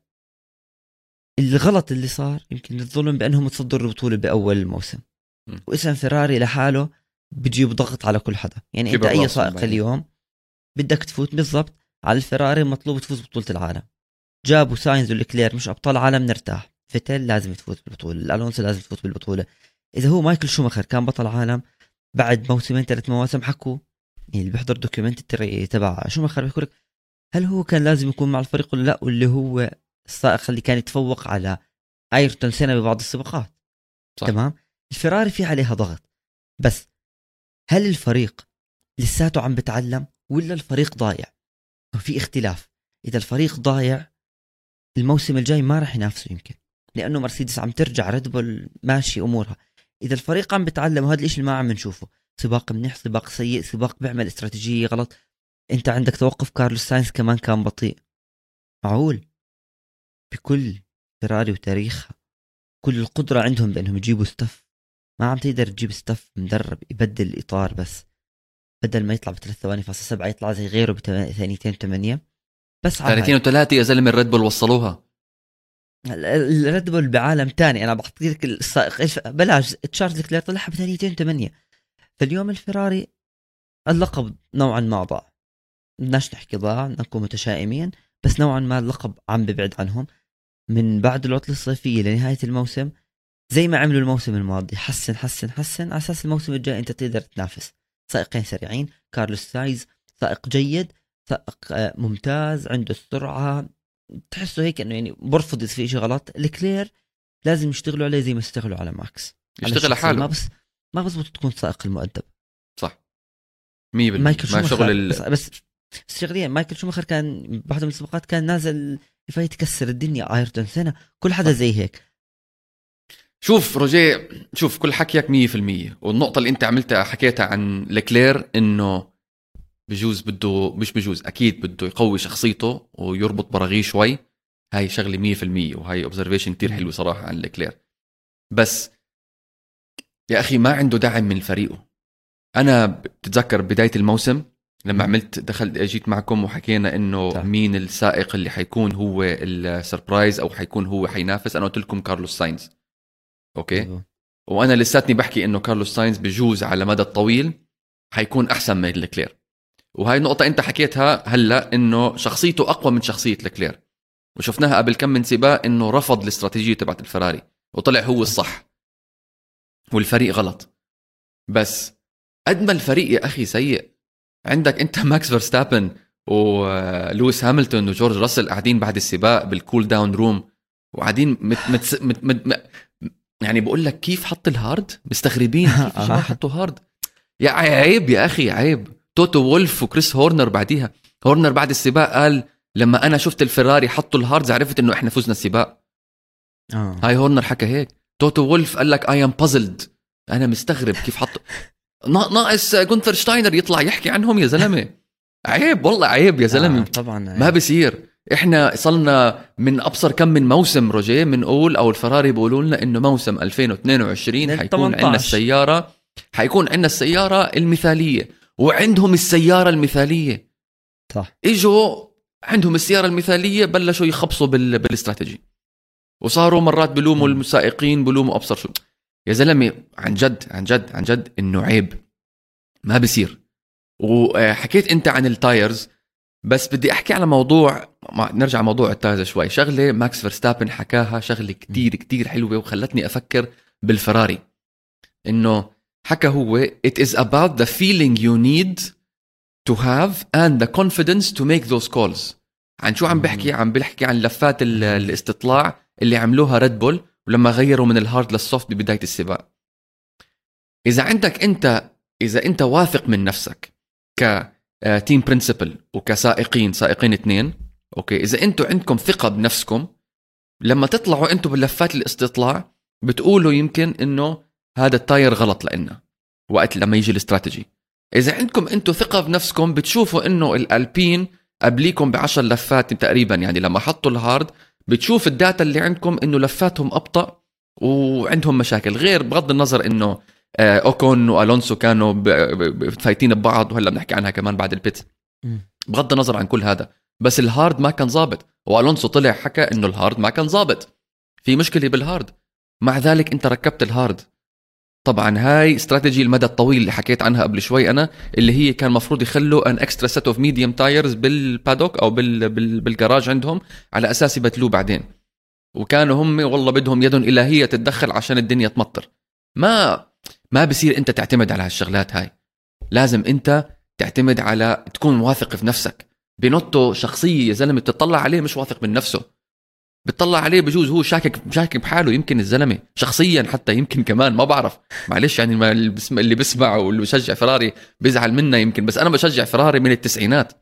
الغلط اللي صار يمكن الظلم بانهم تصدروا البطوله باول الموسم، واسم فراري لحاله بيجيب ضغط على كل حدا. يعني انت اي سائق اليوم بدك تفوت بالضبط على الفراري مطلوب تفوز ببطوله العالم. جابوا ساينز والكلير مش ابطال عالم نرتاح، فيتيل لازم تفوت بالبطوله، الالونسو لازم تفوت بالبطوله. اذا هو مايكل شوماخر كان بطل عالم بعد موسمين 3 مواسم حكوا، يعني اللي بيحضر دوكيومنتري تبع شوماخر بيقول لك هل هو كان لازم يكون مع الفريق ولا لا، واللي هو السائق اللي كان يتفوق على ايرتون سنة ببعض السباقات. صح. تمام. الفراري في عليها ضغط، بس هل الفريق لساته عم بتعلم ولا الفريق ضايع؟ في اختلاف. اذا الفريق ضايع الموسم الجاي ما راح ينافسه يمكن، لانه مرسيدس عم ترجع، ريد بول ماشي امورها. اذا الفريق عم بتعلم، وهذا الاشي اللي ما عم نشوفه، سباق منيح سباق سيء سباق بيعمل استراتيجية غلط، انت عندك توقف كارلوس ساينز كمان كان بطيء، معقول بكل فيراري وتاريخها كل القدرة عندهم بأنهم يجيبوا ستاف، ما عم تقدر تجيب ستاف مدرب يبدل الإطار، بس بدل ما يطلع ب3 ثواني فاصل 7 يطلع زي غيره بثانيتين 8 بس. 30 و3 يا زلمه الريد بول وصلوها. الريد بول بعالم تاني، انا بحكي لك السائق بلاش تشارلز كلير طلعها بثانيتين 8. فاليوم الفيراري اللقب نوعا ما ضاع، بدناش نحكي ضاع نكون متشائمين، بس نوعا ما اللقب عم ببعد عنهم من بعد العطلة الصيفية لنهاية الموسم. زي ما عملوا الموسم الماضي حسن حسن حسن، على اساس الموسم الجاي انت تقدر تنافس. سائقين سريعين، كارلوس ساينز سائق جيد، سائق ممتاز، عنده السرعة، تحسه هيك انه يعني برفض في شيء غلط. الكلير لازم يشتغلوا عليه زي ما اشتغلوا على ماكس، يشتغل على حاله. ما بزبط تكون سائق المؤدب. صح 100%. ما شغل بس شغليا مايكل شوماخر كان بواحدة من السباقات كان نازل يفايت يكسر الدنيا، ايرتون سنة، كل حدا زي هيك. شوف روجيه، شوف كل حكيك 100%، والنقطة اللي انت عملتها حكيتها عن لكلير انه بجوز بده، مش بجوز اكيد بده يقوي شخصيته ويربط براغيه شوي، هاي شغلة 100%، وهاي اوبزرفيشن كتير حلو صراحة عن لكلير. بس يا اخي ما عنده دعم من فريقه. انا بتتذكر بداية الموسم لما عملت جيت معكم وحكينا انه مين السائق اللي حيكون هو السربرايز او حيكون هو حينافس، انا قلت لكم كارلوس ساينز. اوكي وانا لساتني بحكي انه كارلوس ساينز بجوز على مدى الطويل حيكون احسن من لكلير، وهاي النقطة انت حكيتها هلا انه شخصيته اقوى من شخصية لكلير، وشفناها قبل كم من سباق انه رفض الاستراتيجية تبعت الفراري وطلع هو الصح والفريق غلط. بس قد ما الفريق يا اخي سيء، عندك انت ماكس فيرستابن ولويس هاملتون وجورج راسل قاعدين بعد السباق بالكول داون روم وقاعدين يعني بقول لك كيف حط الهارد، مستغربين كيف حطوا هارد. يا عيب يا اخي عيب. توتو وولف وكريس هورنر بعديها، هورنر بعد السباق قال لما انا شفت الفراري حطوا الهاردز عرفت انه احنا فزنا السباق. هاي هورنر حكى هيك. توتو وولف قال لك I am puzzled، انا مستغرب كيف حطوا. ناقص جونثر شتاينر يطلع يحكي عنهم يا زلمه. عيب والله عيب يا زلمه. طبعا عيب. ما بصير. احنا صلنا من ابصر كم من موسم روجيه بنقول، او الفراري بيقولوا لنا انه موسم 2022 حيكون عندنا السياره، حيكون عندنا السياره المثاليه، وعندهم السياره المثاليه. صح. اجوا عندهم السياره المثاليه بلشوا يخبصوا بالاستراتيجي، وصاروا مرات بلوموا المسائقين، بلوموا ابصر شو. يا زلمه عن جد عن جد عن جد انه عيب، ما بصير. وحكيت انت عن التايرز، بس بدي احكي على موضوع، نرجع موضوع التايرز شوي. شغله ماكس فيرستابن حكاها شغله كتير كتير حلوه وخلتني افكر بالفراري، انه حكى هو it is about the feeling you need to have and the confidence to make those calls. عن شو عم بحكي؟ عم بحكي عن لفات الاستطلاع اللي عملوها ريد بول ولما غيروا من الهارد للسوفت ببداية السباق. إذا أنت واثق من نفسك كتيم برينسيبل وكسائقين، سائقين 2، أوكي، إذا أنتوا عندكم ثقة بنفسكم لما تطلعوا أنتوا باللفات الاستطلاع بتقولوا يمكن إنه هذا التاير غلط لنا وقت لما يجي الاستراتيجي. إذا عندكم أنتوا ثقة بنفسكم بتشوفوا إنه الألبين قبليكم ب10 لفات تقريبا، يعني لما حطوا الهارد بتشوف الداتا اللي عندكم إنه لفاتهم أبطأ وعندهم مشاكل. غير بغض النظر إنه أوكون وألونسو كانوا فايتين ببعض، وهلا بنحكي عنها كمان بعد البيت. بغض النظر عن كل هذا، بس الهارد ما كان ضابط، وألونسو طلع حكى إنه الهارد ما كان ضابط، في مشكلة بالهارد. مع ذلك أنت ركبت الهارد. طبعا هاي استراتيجي المدى الطويل اللي حكيت عنها قبل شوي أنا، اللي هي كان مفروض يخلوا ان اكسترا سيت اوف ميديوم تايرز بالبادوك او بالجراج عندهم على اساس يبدلوه بعدين، وكانوا هم والله بدهم يد الهيه تتدخل عشان الدنيا تمطر. ما بصير انت تعتمد على هالشغلات هاي، لازم انت تعتمد على تكون واثق في نفسك. بينوتو شخصيه يا زلمه بتطلع عليه مش واثق من نفسه، بتطلع عليه بجوز هو شاكك بحاله، يمكن الزلمه شخصيا حتى، يمكن كمان ما بعرف، معلش يعني اللي بسمع واللي بشجع فراري بيزعل منا يمكن، بس انا بشجع فراري من التسعينات.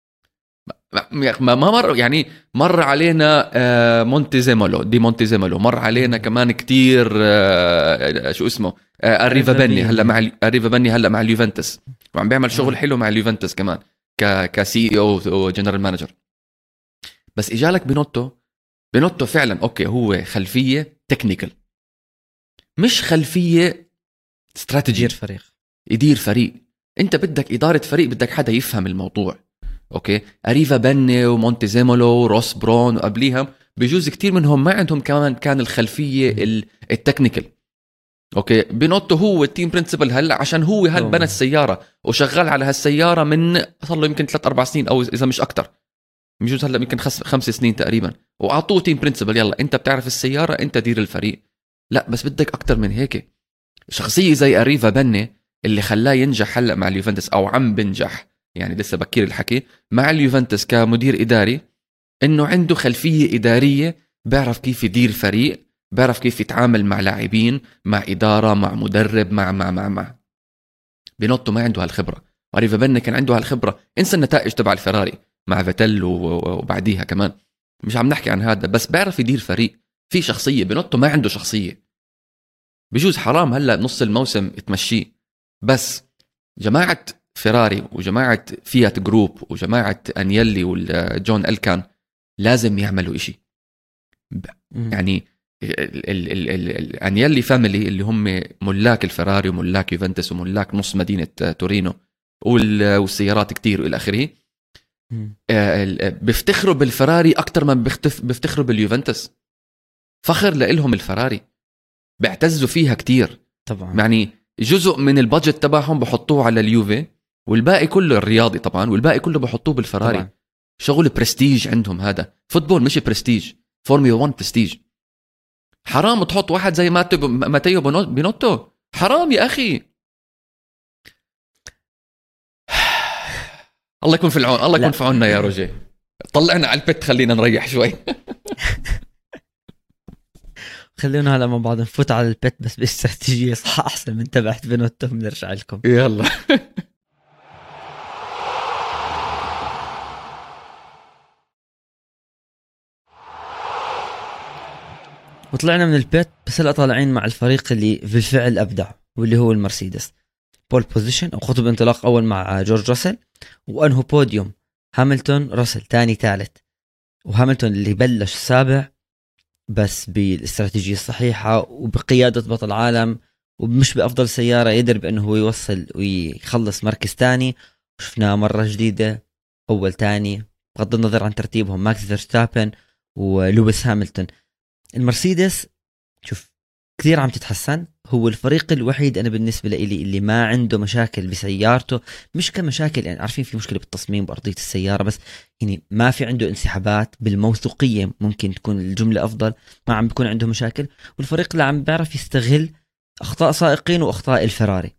ما مر يعني مر علينا مونتيزيمولو، دي مونتيزيمولو، مر علينا كمان كتير شو اسمه اريفا بني، هلا مع اريفا بني هلا مع اليوفنتوس، وعم بيعمل شغل حلو مع اليوفنتوس كمان كسي او وجنرال مانجر. بس اجالك بينوتو بينوتو فعلا اوكي هو خلفيه تكنيكال، مش خلفيه استراتيجي يدير فريق. انت بدك اداره فريق، بدك حدا يفهم الموضوع. اوكي اريفا بني ومونتيزيمولو وروس برون وقبليها بجوز كتير منهم ما عندهم كمان كان الخلفيه التكنيكال. اوكي بينوتو هو التيم برنسبل هلا، عشان هو بنى السياره وشغال على هالسياره من صار له يمكن 3-4 سنين او اذا مش اكتر، بجوز هلا يمكن 5 سنين تقريبا، واعطوه تيم برنسبل يلا انت بتعرف السياره انت دير الفريق. لا بس بدك اكتر من هيك. شخصيه زي اريفا بني اللي خلاه ينجح هلا مع اليوفنتوس او عم بنجح، يعني لسه بكير الحكي، مع اليوفنتوس كمدير اداري، انه عنده خلفيه اداريه، بيعرف كيف يدير فريق، بيعرف كيف يتعامل مع لاعبين، مع اداره، مع مدرب، مع بينوتو ما عنده هالخبره. اريفا بني كان عنده هالخبره. انسى النتائج تبع الفراري مع فيتل وبعديها كمان، مش عم نحكي عن هذا، بس بيعرف يدير فريق في شخصيه. بينوتو ما عنده شخصيه. بجوز حرام هلا نص الموسم تمشيه، بس جماعه فيراري وجماعه فيات جروب وجماعه انيلي والجون الكان لازم يعملوا إشي. يعني انيلي فاميلي اللي هم ملاك الفراري وملاك يوفنتوس وملاك نص مدينه تورينو والسيارات كتير والى اخره، بيفتخروا بالفراري اكتر ما بيفتخروا باليوفنتوس. فخر لإلهم الفراري، بيعتزوا فيها كتير طبعا. يعني جزء من البادجت تبعهم بحطوه على اليوفي، والباقي كله الرياضي طبعا، والباقي كله بحطوه بالفراري طبعا. شغل برستيج عندهم، هذا فوتبول مش برستيج، فورمولا 1 برستيج. حرام تحط واحد زي ماتيو بينوتو، حرام يا أخي. الله يكون في العون، الله يكون في عوننا يا روجي. طلعنا على البت، خلينا نريح شوي. خلينا هلا مع بعض نفوت على البت بس باستراتيجية صح أحسن من تبعت بينوتو. بنرجع لكم يلا. وطلعنا من البيت، بس هلا طالعين مع الفريق اللي بالفعل أبدع، واللي هو المرسيدس. بول بوزيشن أو خطوة انطلاق أول مع جورج راسل، وأنهو بوديوم هاملتون راسل تاني ثالث، وهاملتون اللي بلش سابع بس بالاستراتيجية الصحيحة وبقيادة بطل عالم، ومش بأفضل سيارة يقدر بأنه هو يوصل ويخلص مركز تاني. شفناه مرة جديدة أول تاني بغض النظر عن ترتيبهم، ماكس فيرستابن ولويس هاملتون. المرسيدس شوف كثير عم تتحسن، هو الفريق الوحيد أنا بالنسبة لي اللي ما عنده مشاكل بسيارته. مش كمشاكل يعني عارفين في مشكلة بالتصميم بأرضية السيارة، بس يعني ما في عنده انسحابات بالموثوقية، ممكن تكون الجملة أفضل. ما عم بيكون عنده مشاكل، والفريق اللي عم بيعرف يستغل أخطاء سائقين وأخطاء الفراري.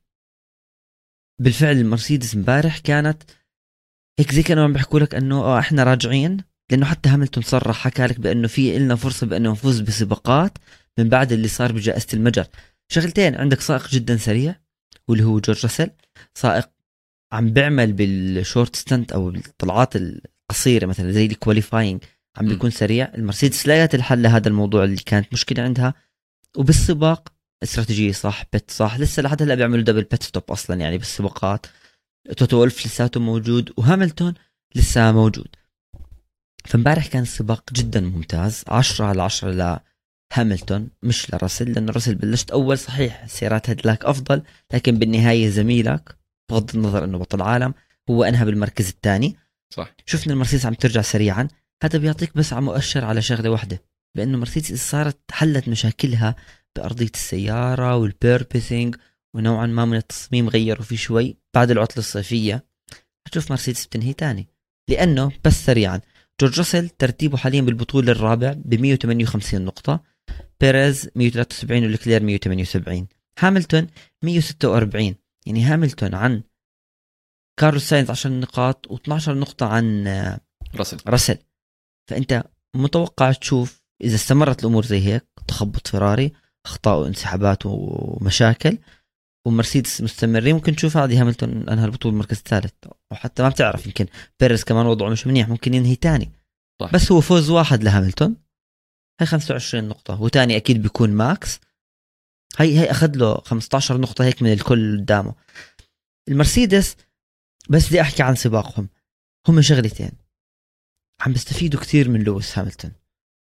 بالفعل المرسيدس مبارح كانت هيك زي كانوا عم بيحكوا لك أنه إحنا راجعين، لأنه حتى هاملتون صرح حكى لك بأنه في إلنا فرصة بأنه نفوز بسباقات من بعد اللي صار بجائزة المجر. شغلتين، عندك سائق جدا سريع واللي هو جورج راسل، سائق عم بيعمل بالشورت ستنت أو الطلعات القصيرة مثلا زي الكواليفاينج عم بيكون سريع. المرسيدس لقت الحل لهذا الموضوع اللي كانت مشكلة عندها، وبالسباق استراتيجية صح، بت صح، لسه لحد هلا بيعملوا دبل بت ستوب أصلا يعني بالسباقات. توتو وولف لساته موجود وهاملتون لسه موجود. فمبارح كان السباق جدا ممتاز، 10/10 لهاملتون مش لراسل، لأن راسل بلشت أول صحيح سيارات هدلاك أفضل، لكن بالنهاية زميلك بغض النظر أنه بطل عالم هو أنهى بالمركز الثاني. صح. شفنا المرسيدس عم ترجع سريعا، هذا بيعطيك بس عم مؤشر على شغلة واحدة، بأنه مرسيدس صارت حلت مشاكلها بأرضية السيارة والبيربيسينج، ونوعا ما من التصميم غيروا فيه شوي بعد العطلة الصيفية. هتشوف مرسيدس بتنهي تاني، لأنه بس سريعا جورج راسل ترتيبه حاليا بالبطولة الرابع ب158 نقطة، بيريز 173 ولكلير 178، هاملتون 146. يعني هاملتون عن كارلوس ساينز 10 نقاط و12 نقطة عن راسل. فأنت متوقع تشوف إذا استمرت الأمور زي هيك، تخبط فراري، أخطاء وانسحابات ومشاكل، ومرسيدس مستمرين، ممكن تشوف عادي هاملتون أنهى البطولة المركز الثالث، وحتى ما بتعرف يمكن بيريز كمان وضعه مش منيح ممكن ينهي تاني. صح. بس هو فوز واحد لهاملتون، هي 25 نقطة، وتاني أكيد بيكون ماكس، هي أخذ له 15 نقطة هيك من الكل قدامه. المرسيدس بس بدي أحكي عن سباقهم، هم شغلتين عم بيستفيدوا كتير من لويس هاملتون.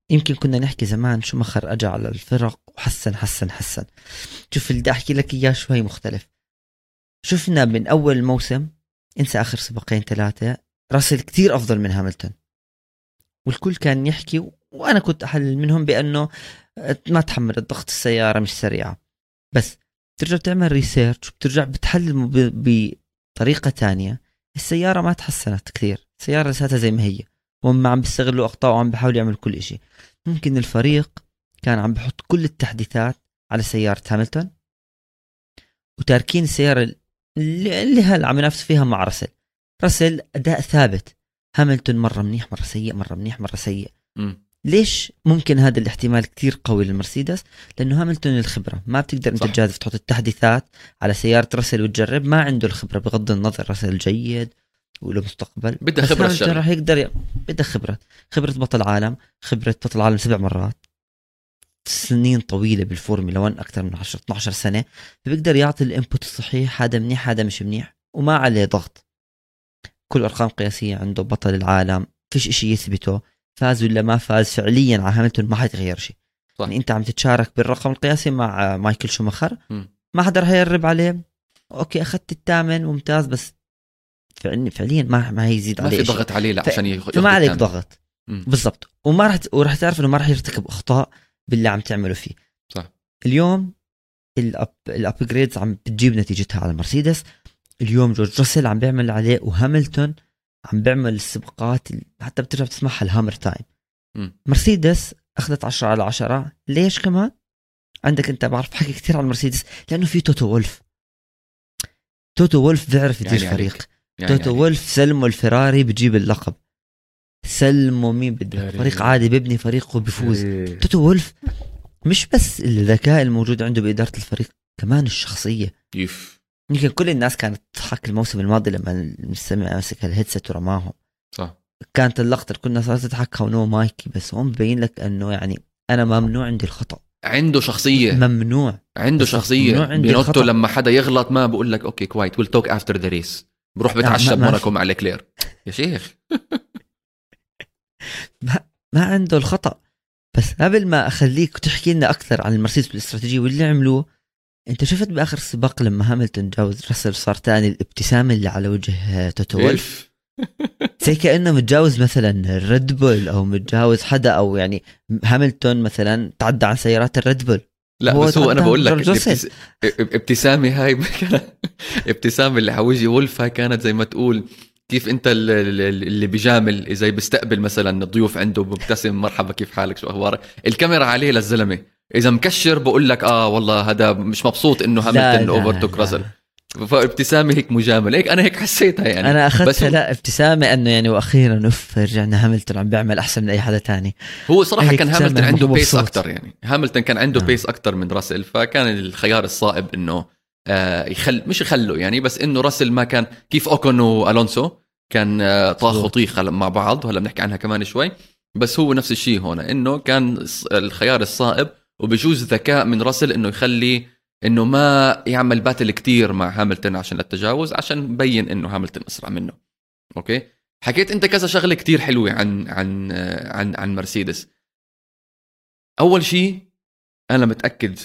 يمكن كنا نحكي زمان شوماخر أجا على الفرق وحسن. شوف اللي بدي أحكي لك إياه شوي مختلف. شفنا من أول موسم، انسى آخر سباقين 3، راسل كتير أفضل من هاملتون، والكل كان يحكي وأنا كنت أحلل منهم بأنه ما تحمل الضغط، السيارة مش سريعة. بس ترجع تعمل ريسيرش وبترجع بتحلل بطريقة تانية، السيارة ما تحسنت كثير، السيارة لساتها زي ما هي، وهم عم بيستغلوا أخطاء وعم بيحاولوا يعملوا كل إشي. ممكن الفريق كان عم بحط كل التحديثات على سيارة هاملتون وتاركين السيارة اللي هلا عم ينافس فيها مع راسل أداء ثابت، هاملتون مرة منيح مرة سيء، مرة منيح مرة سيء. ليش ممكن هذا الاحتمال كتير قوي للمرسيدس؟ لأنه هاملتون الخبرة، ما بتقدر أنت تجازف تحط التحديثات على سيارة راسل وتجرب، ما عنده الخبرة. بغض النظر راسل جيد وله مستقبل، بدها خبرة الشغل، راح يقدر بدها خبرة بطل عالم، خبرة بطل عالم 7 مرات، سنين طويلة بالفورمولا 1 أكثر من 10-12 سنة، فبيقدر يعطي الانبوت الصحيح، هذا منيح هذا مش منيح، وما عليه ضغط. كل أرقام قياسية عنده، بطل العالم، فيش إشي يثبته، فاز ولا ما فاز فعليا على هاملتون ما حيتغير شيء. يعني أنت عم تتشارك بالرقم القياسي مع مايكل شوماخر، ما حدا رح يقرب عليه. أوكي أخذت الثامن ممتاز، بس فعليا ما هيزيد عليه، ما في ضغط عليه عشان ما عليك ضغط بالضبط، وما رح تعرف إنه ما رح يرتكب أخطاء باللي عم تعمله فيه. صح. اليوم الابجريدز عم بتجيب نتيجتها على المرسيدس. اليوم جورج راسل عم بيعمل عليه، وهاملتون عم بيعمل السباقات حتى بترجع بتسمعها الهامر تايم. مرسيدس أخذت 10/10. ليش كمان؟ عندك أنت بعرف حكي كتير عن المرسيدس لأنه في توتو وولف بيعرف يدير فريق. توتو وولف سلموا الفراري بجيب اللقب، سلموا مين بده، فريق عادي بيبني فريقه بيفوز. توتو وولف مش بس الذكاء الموجود عنده بإدارة الفريق، كمان الشخصية. يمكن كل الناس كانت تضحك الموسم الماضي لما المستمع مسك الهيدسет ورماهم. صح. كانت اللقطة كنا صارت تضحك ونو مايكي، بس هون ببين لك انه يعني انا ممنوع عندي الخطأ. عنده شخصية، ممنوع عنده شخصية. بينوتو لما حدا يغلط ما بقول لك اوكي كوايت ويل توك افتر ذا ريس، بروح بتعشى بموناكو مع ليكلير يا شيخ. ما عنده الخطأ. بس قبل ما اخليك تحكي لنا اكثر عن المرسيدس والاستراتيجية واللي عملوه، انت شفت باخر سباق لما هاملتون جاوز راسل صار تاني الابتسامة اللي على وجه توتو وولف زي كأنه متجاوز مثلا الريد بول او متجاوز حدا، او يعني هاملتون مثلا تعدى عن سيارات الريد بول. لا بس هو انا بقول لك ابتسامة هاي ابتسامة اللي على وجه وولفها كانت زي ما تقول كيف انت اللي بيجامل اذا بيستقبل مثلا الضيوف عنده بيبتسم مرحبا كيف حالك شو اخبارك، الكاميرا عليه للزلمة، اذا مكشر بقول لك والله هذا مش مبسوط انه هاملتون اوفرتوك راسل، فابتسامة هيك مجاملة، هيك انا هيك حسيتها يعني. انا اخذتها لا ابتسامة انه يعني واخيرا رجعنا هاملتون عم بيعمل احسن من اي حدا تاني. هو صراحة كان هاملتون عنده بيس اكتر، يعني هاملتون كان عنده بيس اكتر من راسل، فكان الخيار الصائب انه مش يخلوا يعني، بس انه راسل ما كان كيف اوكون والونسو كان طاخ وطيخ مع بعض، وهلا بنحكي عنها كمان شوي. بس هو نفس الشيء هنا، انه كان الخيار الصائب، وبجوز ذكاء من راسل انه يخلي انه ما يعمل باتل كتير مع هاملتون عشان التجاوز، عشان مبين انه هاملتون اسرع منه. اوكي، حكيت انت كذا شغله كتير حلوه عن مرسيدس. اول شيء انا متاكد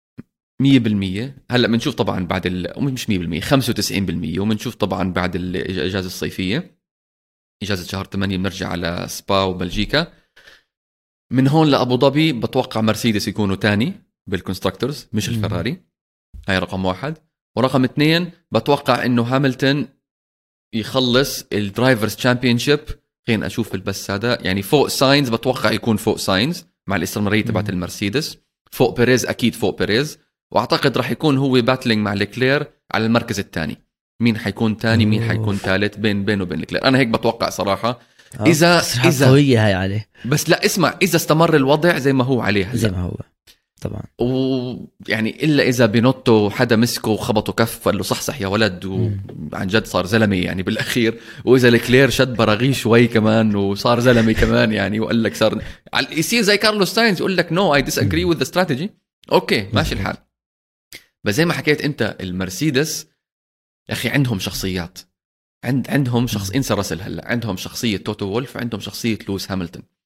100%، هلا بنشوف طبعا بعد مش 100%، 95%، وبنشوف طبعا بعد الاجازه الصيفيه، اجازه شهر 8 بنرجع على سبا وبلجيكا. من هون لابو ظبي بتوقع مرسيدس يكونوا تاني بالكونستراكتورز مش الفراري، هاي رقم 1. ورقم 2 بتوقع انه هاملتون يخلص الدرايفرز تشامبيونشيب، خلينا اشوف البس هذا يعني فوق ساينز، بتوقع يكون فوق ساينز مع الاستمراريه تبعت المرسيدس، فوق بيريز اكيد فوق بيريز، واعتقد راح يكون هو باتلينج مع ليكلير على المركز الثاني، مين حيكون ثاني مين حيكون ثالث بينه وبين ليكلير. انا هيك بتوقع صراحه. اذا قويه هاي عليه، بس لا اسمع، اذا استمر الوضع زي ما هو عليه هلا، زي ما هو طبعا، ويعني الا اذا بينوتو حدا مسكه وخبطه كف قال له صحصح يا ولد، وعن جد صار زلمه يعني بالاخير، واذا ليكلير شد براغيه شوي كمان وصار زلمه كمان يعني، وقال لك صار يصير زي كارلوس ساينز يقول لك نو اي ديس اجري وذ ذا استراتيجي، اوكي ماشي الحال. بس زي ما حكيت انت المرسيدس يا اخي عندهم شخصيات، عندهم شخص، انسى راسل هلا، عندهم شخصيه توتو وولف، عندهم شخصيه لويس هاملتون،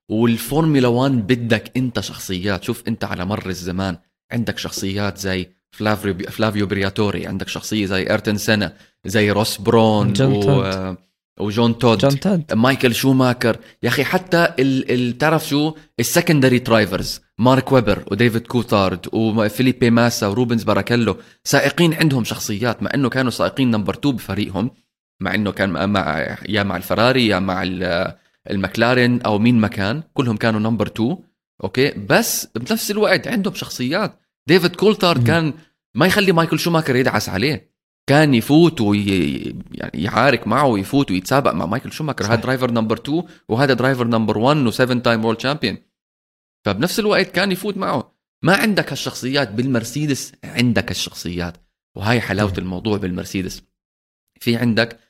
والفورمولا 1 بدك انت شخصيات. شوف انت على مر الزمان عندك شخصيات زي فلافيو برياتوري، عندك شخصية زي ايرتون سينا، زي روس برون وجون تود. مايكل شوماكر يا اخي. حتى تعرف شو السكندري درايفرز، مارك ويبر وديفيد كوتارد وفيليبي ماسا وروبنز باراكيلو، سائقين عندهم شخصيات مع انه كانوا سائقين نمبر 2 بفريقهم، مع انه كان مع الفراري يا مع المكلارين او مين مكان، كلهم كانوا نمبر 2 اوكي. بس بنفس الوقت عندهم شخصيات. ديفيد كولتارد كان ما يخلي مايكل شوماكر يدعس عليه، كان يفوت يعني يعارك معه ويفوت ويتسابق مع مايكل شوماكر. هذا درايفر نمبر 2 وهذا درايفر نمبر 1 و7 تايم وورلد شامبيون، فبنفس الوقت كان يفوت معه. ما عندك هالشخصيات بالمرسيدس، عندك الشخصيات، وهاي حلاوة الموضوع بالمرسيدس. في عندك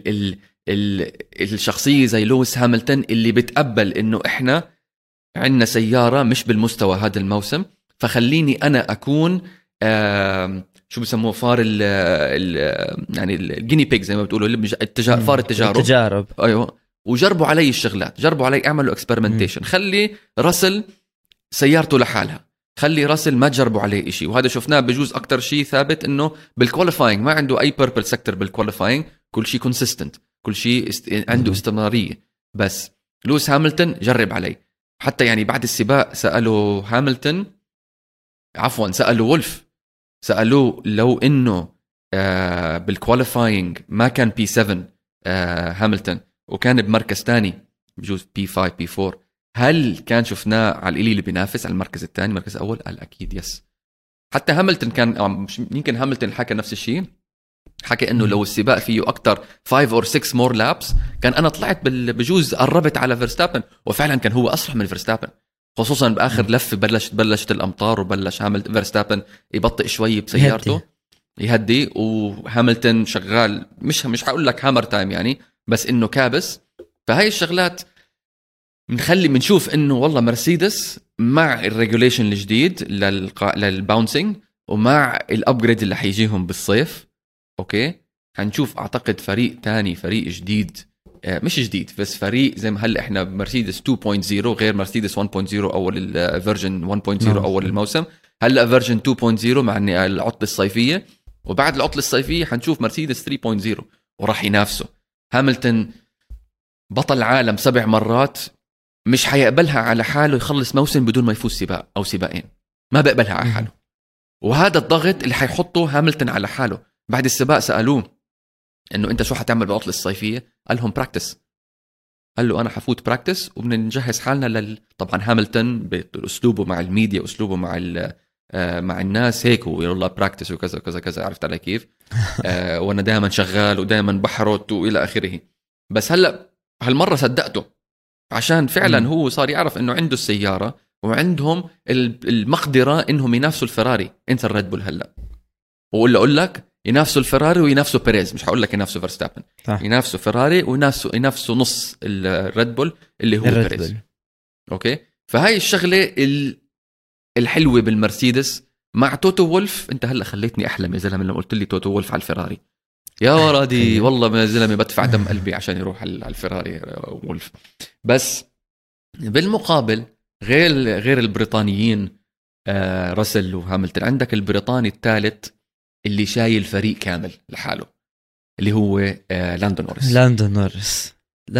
الشخصية زي لويس هاملتون اللي بتقبل انه احنا عندنا سيارة مش بالمستوى هذا الموسم، فخليني انا اكون شو بسموه فار يعني الجيني بيج زي ما بتقولوا، فار التجارب. ايوه، وجربوا علي الشغلات، جربوا علي، اعملوا اكسبيرمنتيشن. خلي راسل سيارته لحالها، خلي راسل ما تجربوا عليه إشي. وهذا شفناه بجوز أكتر شيء ثابت انه بالكواليفاينج ما عنده اي بيربل سيكتور بالكواليفاينج، كل شيء كونسيستنت، كل شيء عنده استمرارية. بس لويس هاملتون جرب علي. حتى يعني بعد السباق سألوا هاملتون، عفوا سألوا وولف، سألوه لو انه بالكواليفاينج ما كان P7 هاملتون وكان بمركز تاني بجوز P5 P4، هل كان شفناه على الإلي اللي بينافس على المركز الثاني مركز الأول؟ قال أكيد يس. حتى هاملتون كان يمكن هاملتون حكى نفس الشيء، حكى إنه لو السباق فيه أكتر 5 or 6 more laps كان أنا طلعت بجوز قربت على فيرستابن. وفعلا كان هو أسرع من فيرستابن، خصوصا بآخر لفة بلشت الأمطار وبلش فيرستابن يبطئ شوي بسيارته يهدي، وهاملتون شغال مش هقول لك هامر تايم يعني، بس إنه كابس. فهاي الشغلات بنشوف انه والله مرسيدس مع الريجوليشن الجديد للباونسينج ومع الابجريد اللي حيجيهم بالصيف اوكي، هنشوف اعتقد فريق تاني، فريق جديد، مش جديد بس فريق زي ما هلا احنا مرسيدس 2.0 غير مرسيدس 1.0 اول الفيرجن 1.0 اول الموسم، هلا فيرجن 2.0 مع العطله الصيفيه، وبعد العطله الصيفيه حنشوف مرسيدس 3.0 وراح ينافسوا. هاملتون بطل عالم 7 مرات، مش حيقبلها على حاله يخلص موسم بدون ما يفوز سباق أو سباقين، ما بقبلها على حاله. وهذا الضغط اللي حيحطه هاملتون على حاله. بعد السباق سألوه إنه أنت شو حتعمل بالعطلة الصيفية؟ قال لهم براكتس. قال له أنا حفوت براكتس وبنجهز حالنا طبعا هاملتون بأسلوبه مع الميديا، أسلوبه مع الناس هيك، ويلا براكتس وكذا كذا كذا، عرفت علي كيف؟ وأنا دائما شغال ودائما بحرط وإلى آخره. بس هلأ هالمرة صدقته، عشان فعلا هو صار يعرف انه عنده السيارة وعندهم المقدرة انهم ينافسوا الفراري. انت الريد بول هلا، اقول لك ينافسوا الفراري وينافسوا بيريز، مش هقول لك ينافسوا فيرستابن، ينافسوا فراري وينافسوا نص الريد بول اللي هو بيريز اوكي. فهاي الشغلة الحلوة بالمرسيدس مع توتو وولف. انت هلا خليتني احلم يا زلمه لما قلت لي توتو وولف على الفراري، يا ورادي والله يا زلمه بدفع دم قلبي عشان يروح على الفراري وولف. بس بالمقابل غير البريطانيين راسل وهاملتون، عندك البريطاني الثالث اللي شايل فريق كامل لحاله اللي هو لاندو نوريس.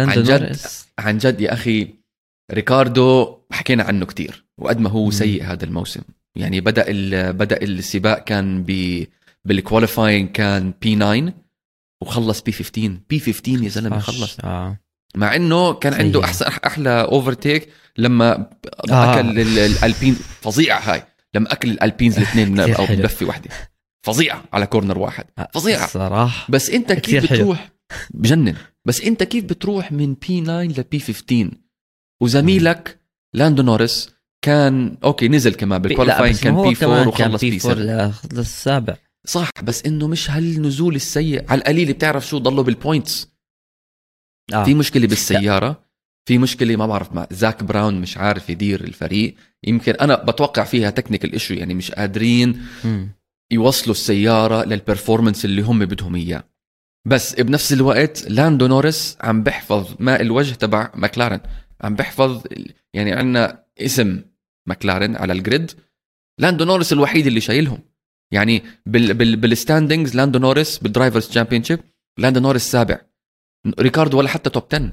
عن جد يا اخي، ريكاردو حكينا عنه كتير وقد ما هو سيء هذا الموسم. يعني بدأ السباق كان بالكواليفاينج كان P9 وخلص P15 يا زلمه خلص. مع انه كان عنده احلى اوفرتيك لما اكل الالبين فظيعه. هاي لما اكل الالبينز الاثنين او بلفه واحده فظيعه على كورنر واحد فظيعه صراحه. بس انت كيف بتروح بجنن، بس انت كيف بتروح من P9 ل P15 وزميلك لاندو نوريس كان اوكي نزل كمان بالكواليفاينج كان P4 وخلص P7 للسابع صح. بس انه مش هالنزول السيء على القليل، بتعرف شو ضلوا بالبوينتس. في مشكله بالسياره، في مشكله ما بعرف مع زاك براون مش عارف يدير الفريق. يمكن انا بتوقع فيها تكنيكال ايشو، يعني مش قادرين يوصلوا السياره للبرفورمانس اللي هم بدهم اياه. بس بنفس الوقت لاندو نوريس عم بحفظ ماء الوجه تبع ماكلارن، عم بحفظ يعني عندنا اسم مكلارن على الجريد، لاندو نورس الوحيد اللي شايلهم. يعني بالستاندينجز لاندو نورس بالدرايفرز تشامبيونشيب لاندو نورس 7، ريكاردو ولا حتى توب 10.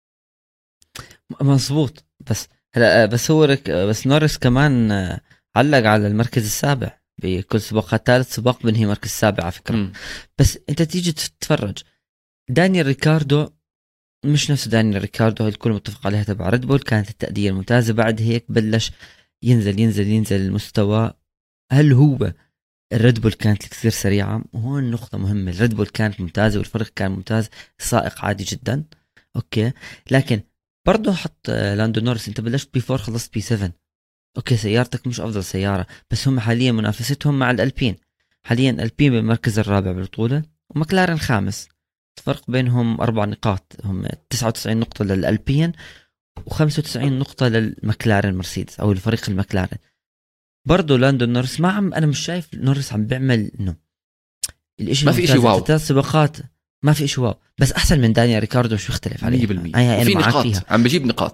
مظبوط. بس هو بس نورس كمان علق على المركز السابع بكل سباقات، ثالث سباق بنهي مركز السابع على فكرة. بس انت تيجي تتفرج دانيال ريكاردو مش نفس دانيال ريكاردو الكل متفق عليها تبع ريد بول، كانت التأدية الممتازة، بعد هيك بلش ينزل المستوى. هل هو الريد بول كانت كثير سريعة؟ وهون نقطة مهمة، الريد بول كانت ممتازة والفريق كان ممتاز، سائق عادي جدا اوكي، لكن برضه حط لاندو نورس، انت بلشت بي 4 خلصت بي 7 اوكي، سيارتك مش افضل سيارة، بس هم حاليا منافستهم مع الالبين. حاليا الالبين بالمركز الرابع بالبطولة ومكلارن خامس، الفرق بينهم 4 نقاط، هم 99 نقطة للالبين و95 نقطة للمكلارن مرسيدس او الفريق المكلارن. برضو لاندو نورس انا مش شايف نورس عم بيعمل انه الاشي، ما في اشي واو، 3 سباقات ما في اشي واو، بس احسن من دانيال ريكاردو مش بيختلف عليه 100%. في نقاط فيها. عم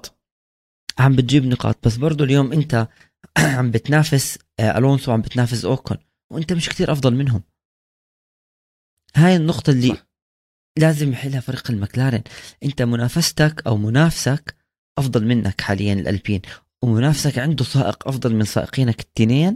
بتجيب نقاط، بس برضو اليوم انت عم بتنافس الونسو، عم بتنافس اوكون، وانت مش كتير افضل منهم. هاي النقطة اللي صح. لازم يحلها فريق المكلارن. انت منافستك او منافسك افضل منك حاليا الالبين، ومنافسك عنده سائق افضل من سائقينك التنين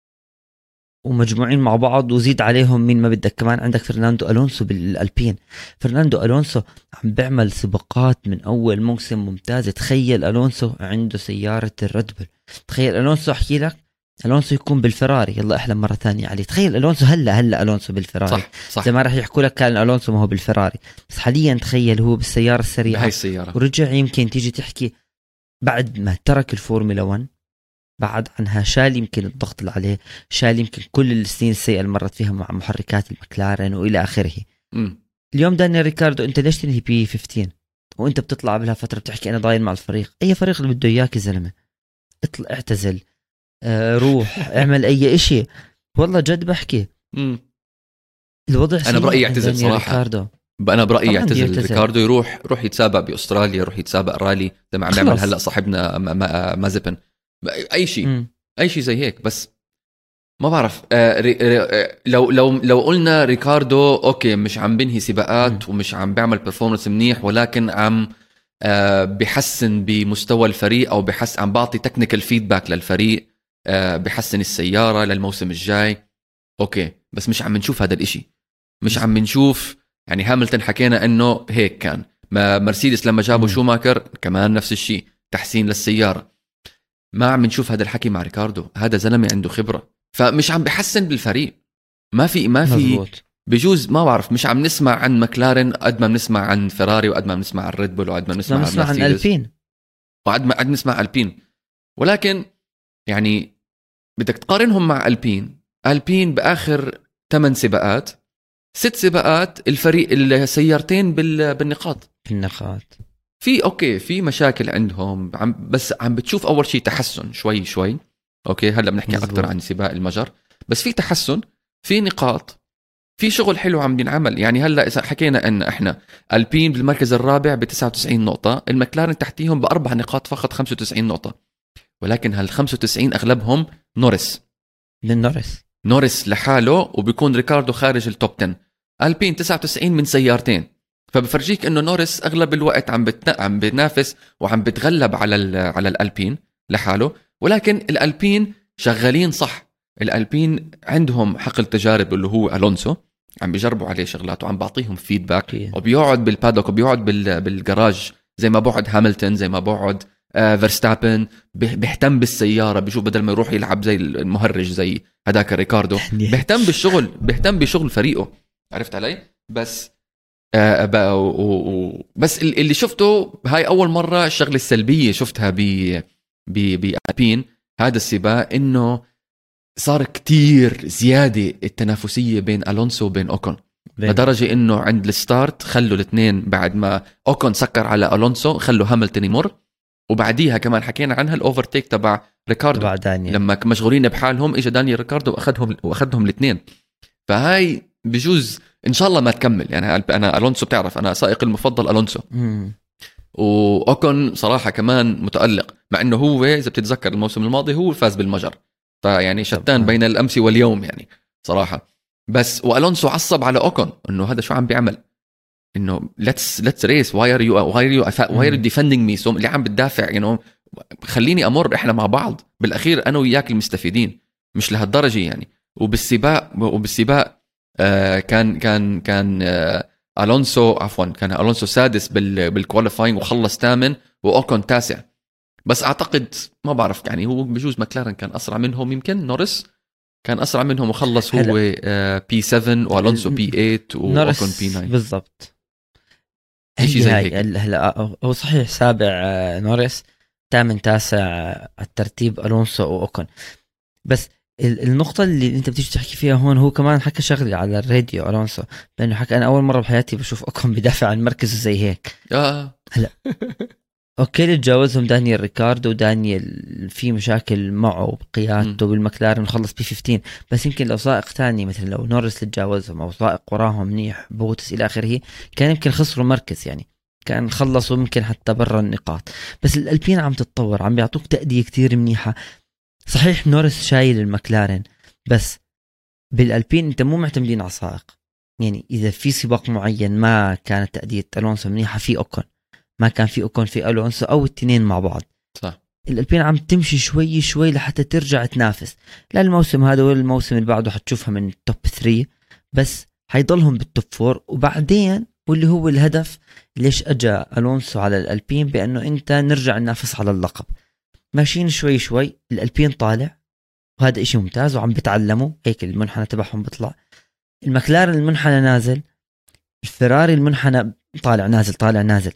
ومجموعين مع بعض، وزيد عليهم مين ما بدك، كمان عندك فرناندو ألونسو بالألبين. فرناندو ألونسو عم بيعمل سباقات من أول موسم ممتازة. تخيل ألونسو عنده سيارة الريد بول، تخيل ألونسو، أحكي لك ألونسو يكون بالفراري، يلا أحلم مرة تانية عليه. تخيل ألونسو هلا ألونسو بالفراري، صح. زي ما راح يحكوا لك كان ألونسو ما هو بالفراري، بس حاليا تخيل هو بالسيارة السريعة، هاي السيارة. ورجع يمكن تيجي تحكي بعد ما ترك الفورمولا 1 بعد عنها، شال يمكن الضغط اللي عليه، شال يمكن كل السنين السيئة اللي مرت فيها مع محركات المكلارن وإلى آخره. اليوم دانيال ريكاردو أنت ليش تنهي بي 15 وأنت بتطلع بلها فترة بتحكي أنا ضايل مع الفريق؟ أي فريق اللي بده إياك يا زلمة اطلع، اعتزل، روح اعمل أي إشي. والله جد بحكي الوضع أنا برأيي يعتزل صراحة ريكاردو. أنا برأيي يعتزل ريكاردو، يروح يتسابق بأستراليا، يروح يتسابق رالي زي ما عم يعمل هلأ صاحبنا مازبن، اي شيء زي هيك. بس ما بعرف لو قلنا ريكاردو اوكي مش عم بنهي سباقات ومش عم بيعمل بيرفورمانس منيح، ولكن عم بحسن بمستوى الفريق، او عم بعطي تكنيكال فيدباك للفريق، بحسن السيارة للموسم الجاي اوكي، بس مش عم نشوف هذا الاشي، مش عم نشوف. يعني هاملتون حكينا انه هيك كان، مرسيدس لما جابوا شوماكر كمان نفس الشيء، تحسين للسيارة. ما عم نشوف هذا الحكي مع ريكاردو، هذا زلمة عنده خبرة، فمش عم بحسن بالفريق. ما في بجوز ما بعرف، مش عم نسمع عن مكلارن قد ما بنسمع عن فيراري، وقد ما بنسمع عن ريد بول، وقد ما بنسمع عن البين، وقد ما نسمع البين. ولكن يعني بدك تقارنهم مع البين بآخر 8 سباقات 6 سباقات الفريق السيارتين بالنقاط في اوكي في مشاكل عندهم، بس عم بتشوف اول شيء تحسن شوي اوكي. هلا بنحكي اكثر عن سباق المجر، بس في تحسن، في نقاط، في شغل حلو عم ينعمل. يعني هلا اذا حكينا ان احنا البين بالمركز الرابع ب99 نقطه، المكلارن تحتيهم ب4 نقاط فقط 95 نقطه، ولكن هال 95 اغلبهم نورس لحاله، وبيكون ريكاردو خارج التوب 10. البين 99 من سيارتين، فبفرجيك انه نورس اغلب الوقت عم بينافس وعم بتغلب على الالبين لحاله. ولكن الالبين شغالين صح، الالبين عندهم حقل تجارب اللي هو الونسو، عم بيجربوا عليه شغلات وعم بعطيهم فيدباك، وبيقعد بالبادوك وبيقعد بالجراج زي ما بقعد هاملتون، زي ما بقعد فيرستابن، بيهتم بالسياره، بيشوف بدل ما يروح يلعب زي المهرج زي هداك ريكاردو، بيهتم بشغل فريقه. عرفت علي؟ بس بس اللي شفته هاي أول مرة الشغلة السلبية شفتها بألبين هذا السباق، إنه صار كتير زيادة التنافسية بين ألونسو وبين أوكون، لدرجة إنه عند الستارت خلوا الاثنين، بعد ما أوكون سكر على ألونسو خلوا هاملتون يمر، وبعديها كمان حكينا عنها الأوفرتيك تبع ريكاردو لما مشغولين بحالهم، إجا دانيال ريكاردو وأخذهم الاثنين. فهاي بجوز ان شاء الله ما تكمل. يعني انا الونسو بتعرف انا سائق المفضل الونسو، واوكون صراحه كمان متالق، مع انه هو اذا بتتذكر الموسم الماضي هو فاز بالمجر، فيعني شتان بين الامس واليوم يعني صراحه. بس والونسو عصب على اوكون انه هذا شو عم بيعمل، انه let's race why are you defending me اللي عم بتدافع خليني امر، احنا مع بعض بالاخير انا وياك المستفيدين، مش لهالدرجه يعني. وبالسباق كان الونسو كان الونسو سادس بالكواليفاينج وخلص ثامن، واوكون تاسع. بس اعتقد ما بعرف يعني هو بجوز ماكلارن كان اسرع منهم، يمكن نورس كان اسرع منهم وخلص هو بي 7 والونسو بي 8 واوكون بي 9 بالضبط. شيء زي هيك. هلا هو صحيح سابع نورس، ثامن تاسع الترتيب الونسو واوكون. بس النقطة اللي انت بتيجي تحكي فيها هون، هو كمان حكى شغلي على الراديو الونسو، لانه حكى انا اول مرة بحياتي بشوف اوكون بدافع عن مركزه زي هيك. هلا اوكي اللي تجاوزهم دانيال ريكاردو، ودانيال في مشاكل معه بقيادته بالمكلارن وخلص بي 15، بس يمكن لو سائق ثاني مثل لو نورس اللي تجاوزهم او سائق وراهم منيح بوتس الى اخره كان يمكن خسروا مركز، يعني كان خلصوا يمكن حتى برا النقاط. بس الالبين عم تتطور، عم بيعطوك تأدية كتير منيحة. صحيح نورس شايل المكلارن، بس بالالبين انت مو معتمدين على سائق، يعني اذا في سباق معين ما كانت تأدية الونسو منيحة في اوكون، ما كان في اوكون في الونسو او التنين مع بعض. صح. الالبين عم تمشي شوي شوي لحتى ترجع تنافس، لا الموسم هذا ولا الموسم اللي بعده حتشوفها من التوب 3، بس حيضلهم بالتوب 4. وبعدين واللي هو الهدف ليش اجى الونسو على الالبين، بانه انت نرجع ننافس على اللقب. ماشيين شوي شوي، الالبين طالع وهذا اشي ممتاز وعم بتعلموا هيك، المنحنى تبعهم بيطلع. المكلارن المنحنى نازل، الفراري المنحنى طالع نازل طالع نازل.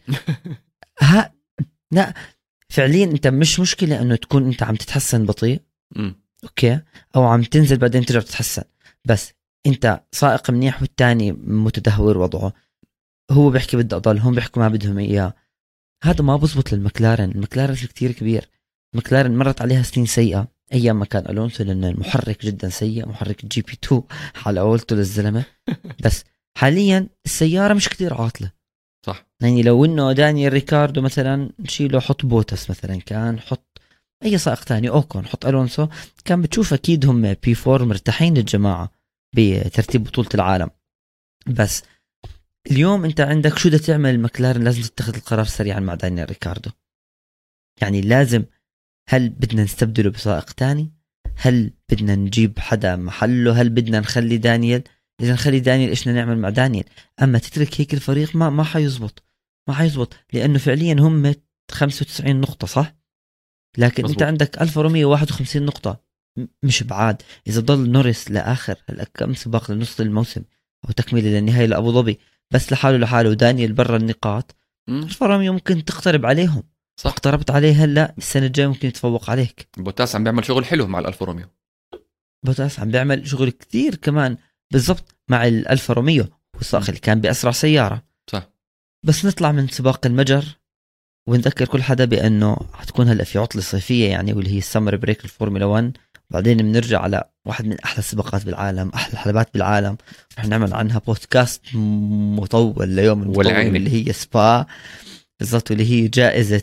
لا فعليا انت مش مشكلة انه تكون انت عم تتحسن بطيء اوكي، او عم تنزل بعدين ترجع تتحسن، بس انت سائق منيح والتاني متدهور وضعه، هو بيحكي بدي اضل، هم بيحكوا ما بدهم اياه. هذا ما بزبط للمكلارن. المكلارن كتير كبير، المكلارن مرت عليها سنين سيئة ايام ما كان الونسو، لان المحرك جدا سيء، محرك الجي بي 2 حال قولته للزلمة. بس حاليا السيارة مش كتير عاطلة، صح. يعني لو انه دانيال ريكاردو مثلا نشيله، حط بوتس مثلا، كان حط اي سائق ثاني، اوكون، حط الونسو، كان بتشوف اكيد هم بي 4 مرتاحين للجماعة بترتيب بطولة العالم. بس اليوم انت عندك شو بدك تعمل؟ المكلارن لازم تتخذ القرار سريعا مع دانيال ريكاردو، يعني لازم، هل بدنا نستبدله بسائق تاني؟ هل بدنا نجيب حدا محله؟ هل بدنا نخلي دانيال؟ إذا نخلي دانيال إيش نعمل مع دانيال؟ أما تترك هيك الفريق ما حيزبط، ما حيزبط، لأنه فعليا هم 95 نقطة صح؟ لكن مزبوط. أنت عندك 1151 نقطة، مش بعاد. إذا ضل نورس لآخر كم سباق لنص الموسم أو تكملة للنهاية لأبو ظبي بس لحاله ودانيال برا النقاط، 1100 ممكن تقترب عليهم. صح. اقتربت عليه هلا، السنة الجاية ممكن يتفوق عليك. بوتاس عم بيعمل شغل حلو مع الألفا روميو، بوتاس عم بيعمل شغل كتير كمان بالضبط مع الألفا روميو، والسائق اللي كان بأسرع سيارة. صح. بس نطلع من سباق المجر ونذكر كل حدا بأنه حتكون هلا في عطلة صيفية، يعني واللي هي السمر بريك الفورمولا 1، وبعدين بنرجع على واحد من أحلى السباقات بالعالم، أحلى الحلبات بالعالم، رح نعمل عنها بودكاست مطول ليوم المطول اللي هي سبا بالضبط، واللي هي جائزة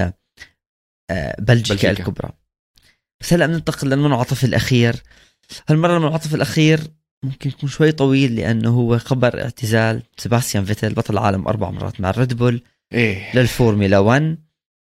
بلجيكا الكبرى. بس هلأ بننتقل للمنعطف الأخير. هالمرة المنعطف الأخير ممكن يكون شوي طويل، لأنه هو خبر اعتزال سيباستيان فيتل، بطل العالم 4 مرات مع الريد بول للفورمولا 1.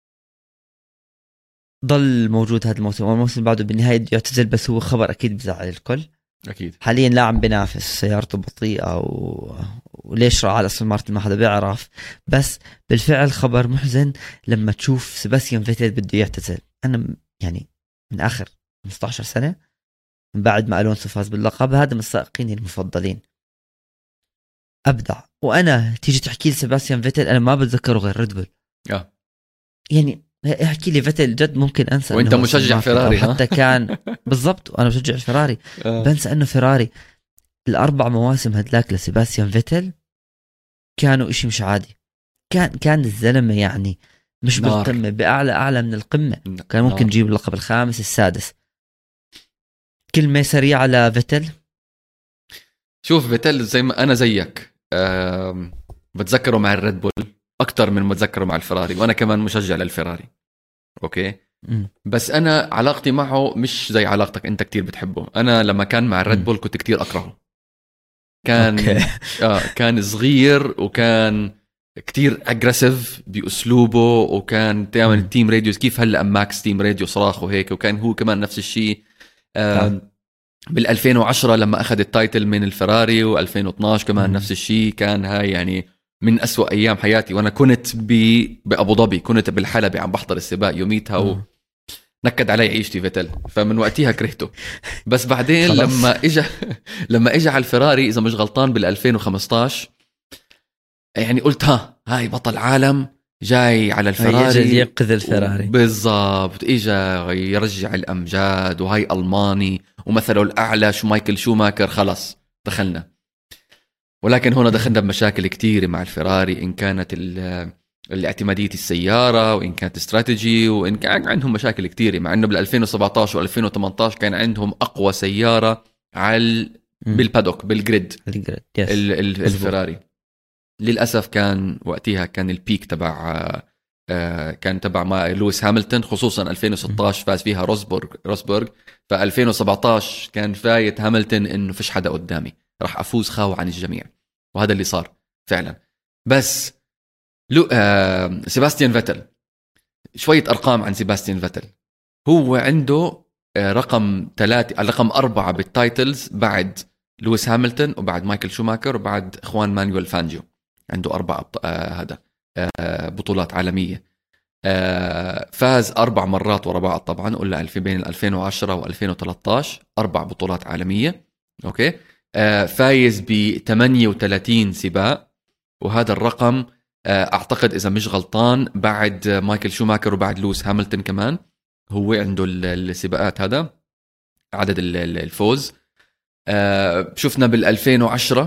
ضل موجود هذا الموسم والموسم بعده بالنهاية يعتزل، بس هو خبر أكيد بزعل الكل. أكيد. حاليا لا عم بنافس، سيارته بطيئة وليش راح على أستون مارتن ما حدا بيعرف، بس بالفعل خبر محزن لما تشوف سيباستيان فيتل بده يعتزل. أنا يعني من آخر 15 سنة من بعد ما ألونسو فاز باللقب، هذا من السائقين المفضلين، أبدع. وأنا تيجي تحكي لي سيباستيان فيتل أنا ما بتذكره غير ريد بول. يعني احكي لي فيتل جد ممكن أنسى. وأنت مشجع فيراري حتى كان بالضبط، وأنا بشجع فيراري بنسى أنه فيراري ال4 مواسم هدلاك لسيباستيان فيتل كانوا إشي مش عادي. كان الزلمة يعني مش بالقمة، بأعلى من القمة، كان ممكن يجيب اللقب الخامس السادس. كلمة سريعة على فيتل. شوف فيتل زي ما أنا زيك بتذكره مع الريد بول اكتر من ما اتذكره مع الفراري، وانا كمان مشجع للفراري. اوكي. بس انا علاقتي معه مش زي علاقتك انت، كتير بتحبه. انا لما كان مع الريد بول كنت كتير اكرهه. كان كان صغير وكان كتير اجريسيف باسلوبه، وكان دائما التيم راديوز كيف هلا ماكس تيم راديو صراخ وهيك، وكان هو كمان نفس الشيء. بال 2010 لما اخذ التايتل من الفراري، و2012 كمان نفس الشيء. كان هاي يعني من أسوأ ايام حياتي، وانا كنت بابو ظبي، كنت بالحلبة عم بحضر السباق يوميتها نكد علي عيشتي فيتل، فمن وقتها كرهته. بس بعدين لما اجى على الفراري، اذا مش غلطان بال 2015، يعني قلت هاي بطل عالم جاي على الفراري، ينقذ الفراري بالضبط، اجى يرجع الامجاد، وهاي الماني ومثله الاعلى مايكل شوماكر، خلص دخلنا. ولكن هنا دخلنا بمشاكل كتير مع الفراري، ان كانت الاعتمادية السيارة، وإن كانت استراتيجي، وإن كان عندهم مشاكل كتيرة. مع أنه بال2017 و2018 كان عندهم أقوى سيارة على بالبادوك بالجريد الفراري. للأسف كان وقتها كان البيك تبع كان تبع مع لويس هاملتون، خصوصا 2016 فاز فيها روسبورغ. ف2017 كان فايت هاملتون إنه فيش حدا قدامي، راح أفوز خاوة عن الجميع، وهذا اللي صار فعلا. بس سيباستيان فيتل، شوية أرقام عن سيباستيان فيتل. هو عنده رقم 4 بالتايتلز بعد لويس هاملتون، وبعد مايكل شوماكر، وبعد إخوان مانويل فانجيو. عنده 4 بطولات عالمية. فاز 4 مرات ورا بعض طبعا، قلنا بين 2010 و2013 4 بطولات عالمية. أوكي. فايز ب38 سباق، وهذا الرقم اعتقد اذا مش غلطان بعد مايكل شوماكر وبعد لويس هاملتون كمان هو عنده السباقات، هذا عدد الفوز. شفنا بال2010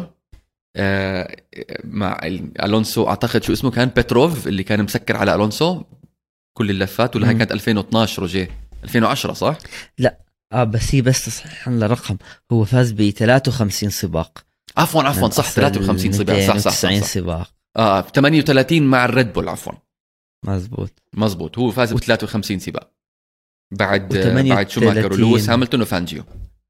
مع الونسو، اعتقد شو اسمه كان بيتروف، اللي كان مسكر على الونسو كل اللفات، ولا هي كانت 2012 روجيه 2010 صح؟ لا بس هي بس تصحيحا لرقم، هو فاز ب 53 سباق. عفوا صح 53 سباق صح 90 سباق 38 مع الريد بول عفوا. مزبوط هو فاز ب 53 سباق بعد شوماكر ولويس هاملتون وفانجيو.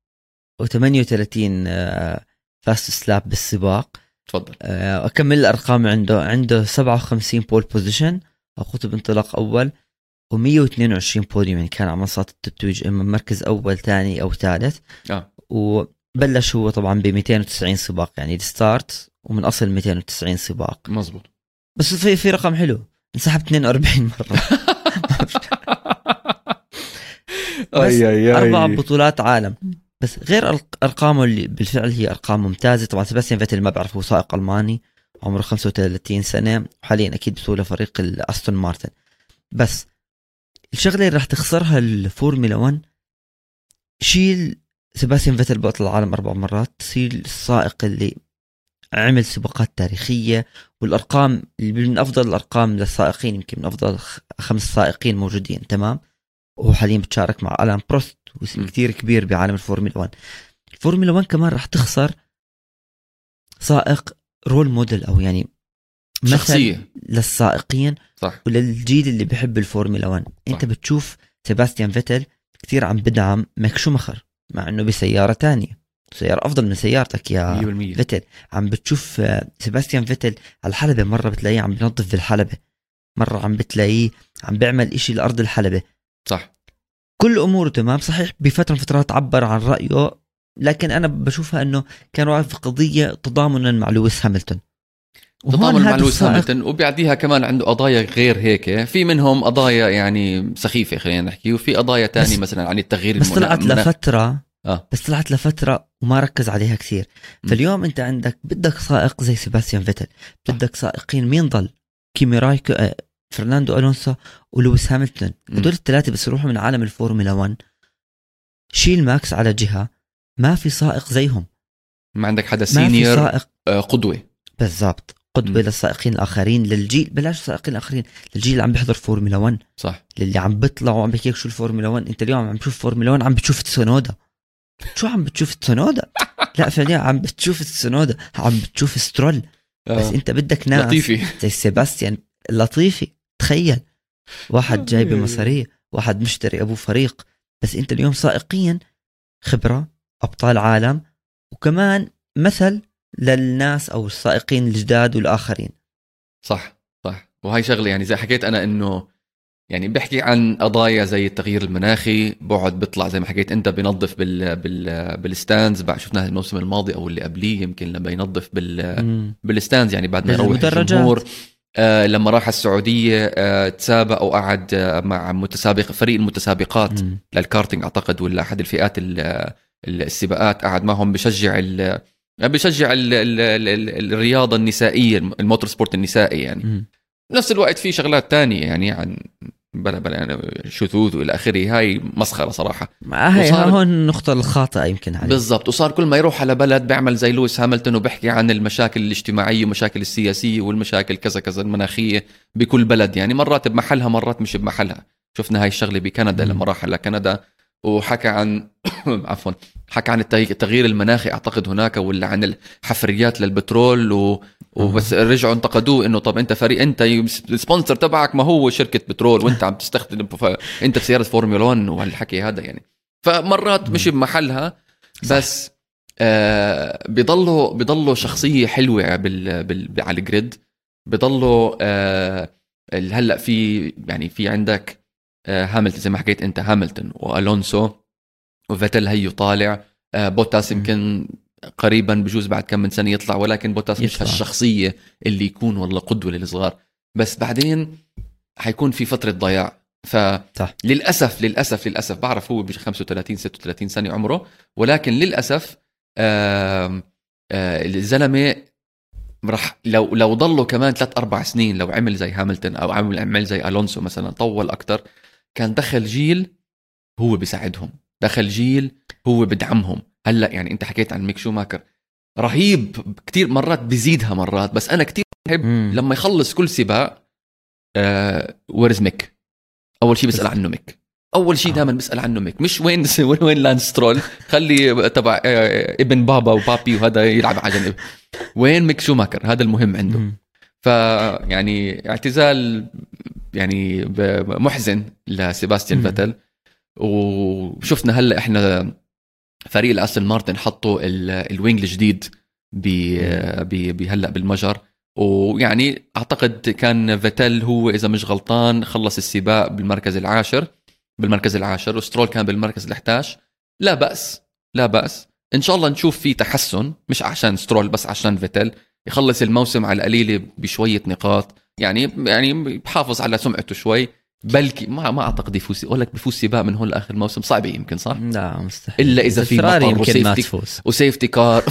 و38 فاست سلاب بالسباق. تفضل. اكمل الارقام. عنده 57 بول بوزيشن او خطوط انطلاق اول، و122 بوديوم، يعني كان على منصات التتويج اما مركز اول ثاني او ثالث. وبلش هو طبعا ب 290 سباق، يعني الستارت ومن اصل 290 سباق. مزبوط. بس في رقم حلو، انسحب 42 مرة. بس 4 بطولات عالم. بس غير أرقامه اللي بالفعل هي أرقام ممتازة. طبعا سيباستيان فيتل ما بعرف، هو سائق ألماني عمره 35 سنة، وحاليا أكيد بسوله فريق الأستون مارتن. بس الشغلة اللي راح تخسرها الفورمولا 1، شيل سيباستيان فيتل بطل العالم 4 مرات، شيل السائق اللي عمل سباقات تاريخية، والأرقام اللي من أفضل الأرقام للسائقين، يمكن من أفضل 5 سائقين موجودين، تمام. وهو حاليا بتشارك مع ألان بروست، واسم كتير كبير بعالم الفورمولا 1. الفورمولا 1 كمان راح تخسر سائق رول موديل، أو يعني شخصية للسائقين صح. وللجيل اللي بيحب الفورمولا 1 صح. أنت بتشوف سيباستيان فيتل كتير عم بدعم ماك شوماخر، مع أنه بسيارة تانية، سيارة أفضل من سيارتك يا 100%. فيتل عم بتشوف سيباستيان فيتل على الحلبة، مرة بتلاقيه عم بينظف في الحلبة، مرة عم بتلاقيه عم بيعمل إشي لأرض الحلبة صح. كل أموره تمام. صحيح بفترة فترات عبر عن رأيه، لكن أنا بشوفها أنه كان واقف في قضية تضامنا مع لويس هاملتون، تضامن مع لويس هاملتون، وبعديها كمان عنده قضايا غير هيك، في منهم قضايا يعني سخيفة خلينا نحكي، وفي قضايا تانية مثلا عن التغيير بس طلعت لفترة وما ركز عليها كثير. فاليوم أنت عندك بدك سائق زي سيباستيان فيتل، بدك سائقين مين ضل؟ كيمي رايكو، فرناندو ألونسو، ولويس هاملتون. هدول الثلاثة بس يروحوا من عالم الفورمولا 1. شيل ماكس على جهة، ما في سائق زيهم، ما عندك حدا سينيور قدوة. بالضبط، قدوة للسائقين الآخرين، للجيل، بلاش السائقين الآخرين، للجيل اللي عم بيحضر فورمولا 1 صح، للي عم بيطلع وعم بيحكيك شو الفورمولا 1. انت اليوم عم بتشوف فورمولا 1 عم بتشوف تسونودا. شو عم بتشوف تسونودا؟ لا فعليا عم بتشوف تسونودا، عم بتشوف سترول. بس انت بدك ناس لطيفي زي سيباستيان لطيفي تخيل واحد جاي بمصارية، واحد مشتري أبو فريق، بس أنت اليوم سائقيا خبرة، أبطال عالم، وكمان مثل للناس أو السائقين الجداد والآخرين. صح وهي شغلة يعني زي حكيت أنا إنه يعني بحكي عن قضايا زي التغيير المناخي، بعد بيطلع زي ما حكيت أنت بينظف بالستاندز بعد شفناه الموسم الماضي أو اللي قبليه يمكن لما ينظف بالستاندز يعني بعد ما يروح الجمهور. لما راح السعودية تسابق أو قعد مع فريق المتسابقات للكارتينج أعتقد ولا أحد الفئات السباقات، قعد معهم بشجع الرياضة النسائية، الموتور سبورت النسائي يعني. نفس الوقت في شغلات تانية يعني عن بلا شذوذ والى اخره، هاي مسخره صراحه. هاي هون النقطه الخاطئه يمكن عليه بالضبط. وصار كل ما يروح على بلد بيعمل زي لويس هاملتون وبيحكي عن المشاكل الاجتماعيه ومشاكل السياسيه والمشاكل كذا كذا المناخيه بكل بلد، يعني مرات بمحلها مرات مش بمحلها. شفنا هاي الشغله بكندا لما راح على كندا وحكى عن عفوا حكى عن التغيير المناخي اعتقد هناك، ولا عن الحفريات للبترول وبس رجعوا انتقدوه انه طب انت فريق، انت السبونسر تبعك ما هو شركه بترول وانت عم تستخدم انت بسياره فورمولا 1 وهالحكي هذا يعني. فمرات مش بمحلها، بس بيضلوا شخصيه حلوه على الجريد، بيضلوا هلا في يعني في عندك هاملتون زي ما حكيت انت، هاملتون والونسو وفيتل هيو طالع، بوتاس يمكن قريبا بجوز بعد كم من سنة يطلع، ولكن بوتاس مش هالشخصية اللي يكون والله قدوة للصغار. بس بعدين حيكون في فترة ضياع. فللأسف بعرف هو 35-36 سنة عمره، ولكن للأسف الزلمة رح لو ضلوا كمان 3-4 سنين، لو عمل زي هاملتون أو عمل زي ألونسو مثلا طول أكتر، كان دخل جيل هو بيساعدهم، دخل جيل هو بدعمهم. هلأ يعني أنت حكيت عن ميك شوماكر رهيب كتير مرات بيزيدها مرات، بس أنا كتير بحب لما يخلص كل سباق ويرز ميك، أول شيء بسأل عنه ميك، أول شيء دائما بسأل عنه ميك، مش وين لانس سترول، خلي تبع ابن بابا وبابي وهذا يلعب على جنب، وين ميك شوماكر هذا المهم عنده. فيعني اعتزال يعني محزن لسيباستيان فيتل. وشفنا هلا احنا فريق الأستون مارتن حطوا الوينج الجديد هلا بالمجر، ويعني اعتقد كان فيتل هو اذا مش غلطان خلص السباق بالمركز العاشر وسترول كان بالمركز ال11. لا بأس ان شاء الله نشوف فيه تحسن، مش عشان سترول بس عشان فيتل يخلص الموسم على القليله بشويه نقاط، يعني بحافظ على سمعته شوي. بلكي ما اعتقد يفوز، اقول لك بفوز سباق من هون لاخر الموسم صعب يمكن، صح؟ لا مستحيل، الا اذا في مطر وسيفتي كار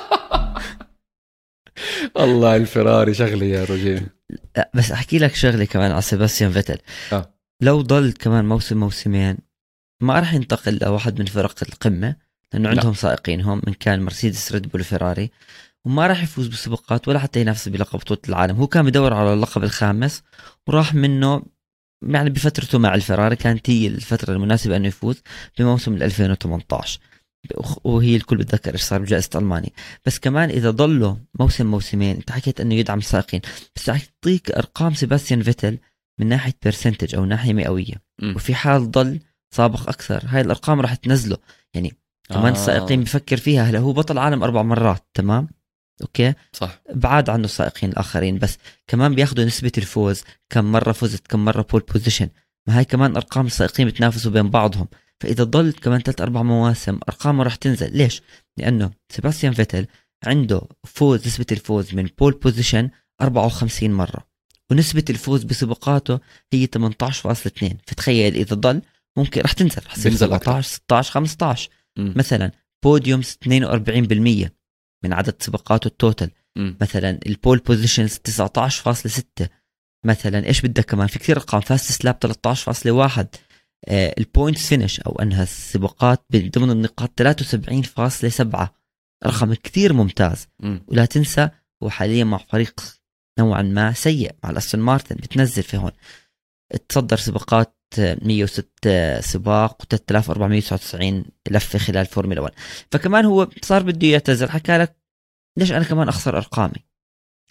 الله الفراري شغله يا رجل. بس احكي لك شغله كمان على سيباستيان فيتل. لو ضل كمان موسمين ما راح ينتقل لواحد من فرق القمه، لانه عندهم سائقين هم من كان مرسيدس ريد بول فيراري، وما راح يفوز بالسباقات ولا حتى ينافس بلقب بطولة العالم. هو كان بدور على اللقب الخامس وراح منه، يعني بفترته مع الفراري كانت هي الفترة المناسبة أنه يفوز بموسم 2018، وهي الكل بتذكر إيش صار بجائزة ألمانيا. بس كمان إذا ضلوا موسمين، أنت حكيت أنه يدعم السائقين، بس أعطيك أرقام سيباستيان فيتل من ناحية برسنتج أو ناحية مئوية، وفي حال ضل سابق أكثر هاي الأرقام راح تنزله. يعني كمان السائقين بفكر فيها، هلا هو بطل عالم 4 مرات، تمام اوكي صح، بعاد عنه السائقين الاخرين، بس كمان بياخذوا نسبه الفوز، كم مره فزت، كم مره بول بوزيشن، ما هاي كمان ارقام السائقين بتنافسوا بين بعضهم. فاذا ضل كمان 3-4 مواسم ارقامه راح تنزل. ليش؟ لانه سيباستيان فيتل عنده فوز، نسبه الفوز من بول بوزيشن 54 مره، ونسبه الفوز بسباقاته هي 18.2. فتخيل اذا ضل ممكن راح تنزل، راح تصير 17 16 15 مثلا. بوديومز 42% من عدد سباقاته التوتال. مثلا البول بوزيشنز 19.6 مثلا. ايش بدك كمان؟ في كثير ارقام. فاست سلاب 13.1. البوينتس فينش او انهى السباقات ضمن النقاط 73.7. رقم كثير ممتاز. ولا تنسى هو حاليا مع فريق نوعا ما سيء مع الأستون مارتن، بتنزل في هون تصدر سباقات 106 سباق و3499 لفة خلال فورمولا 1. فكمان هو صار بده يعتذر، حكى لك ليش أنا كمان أخسر أرقامي،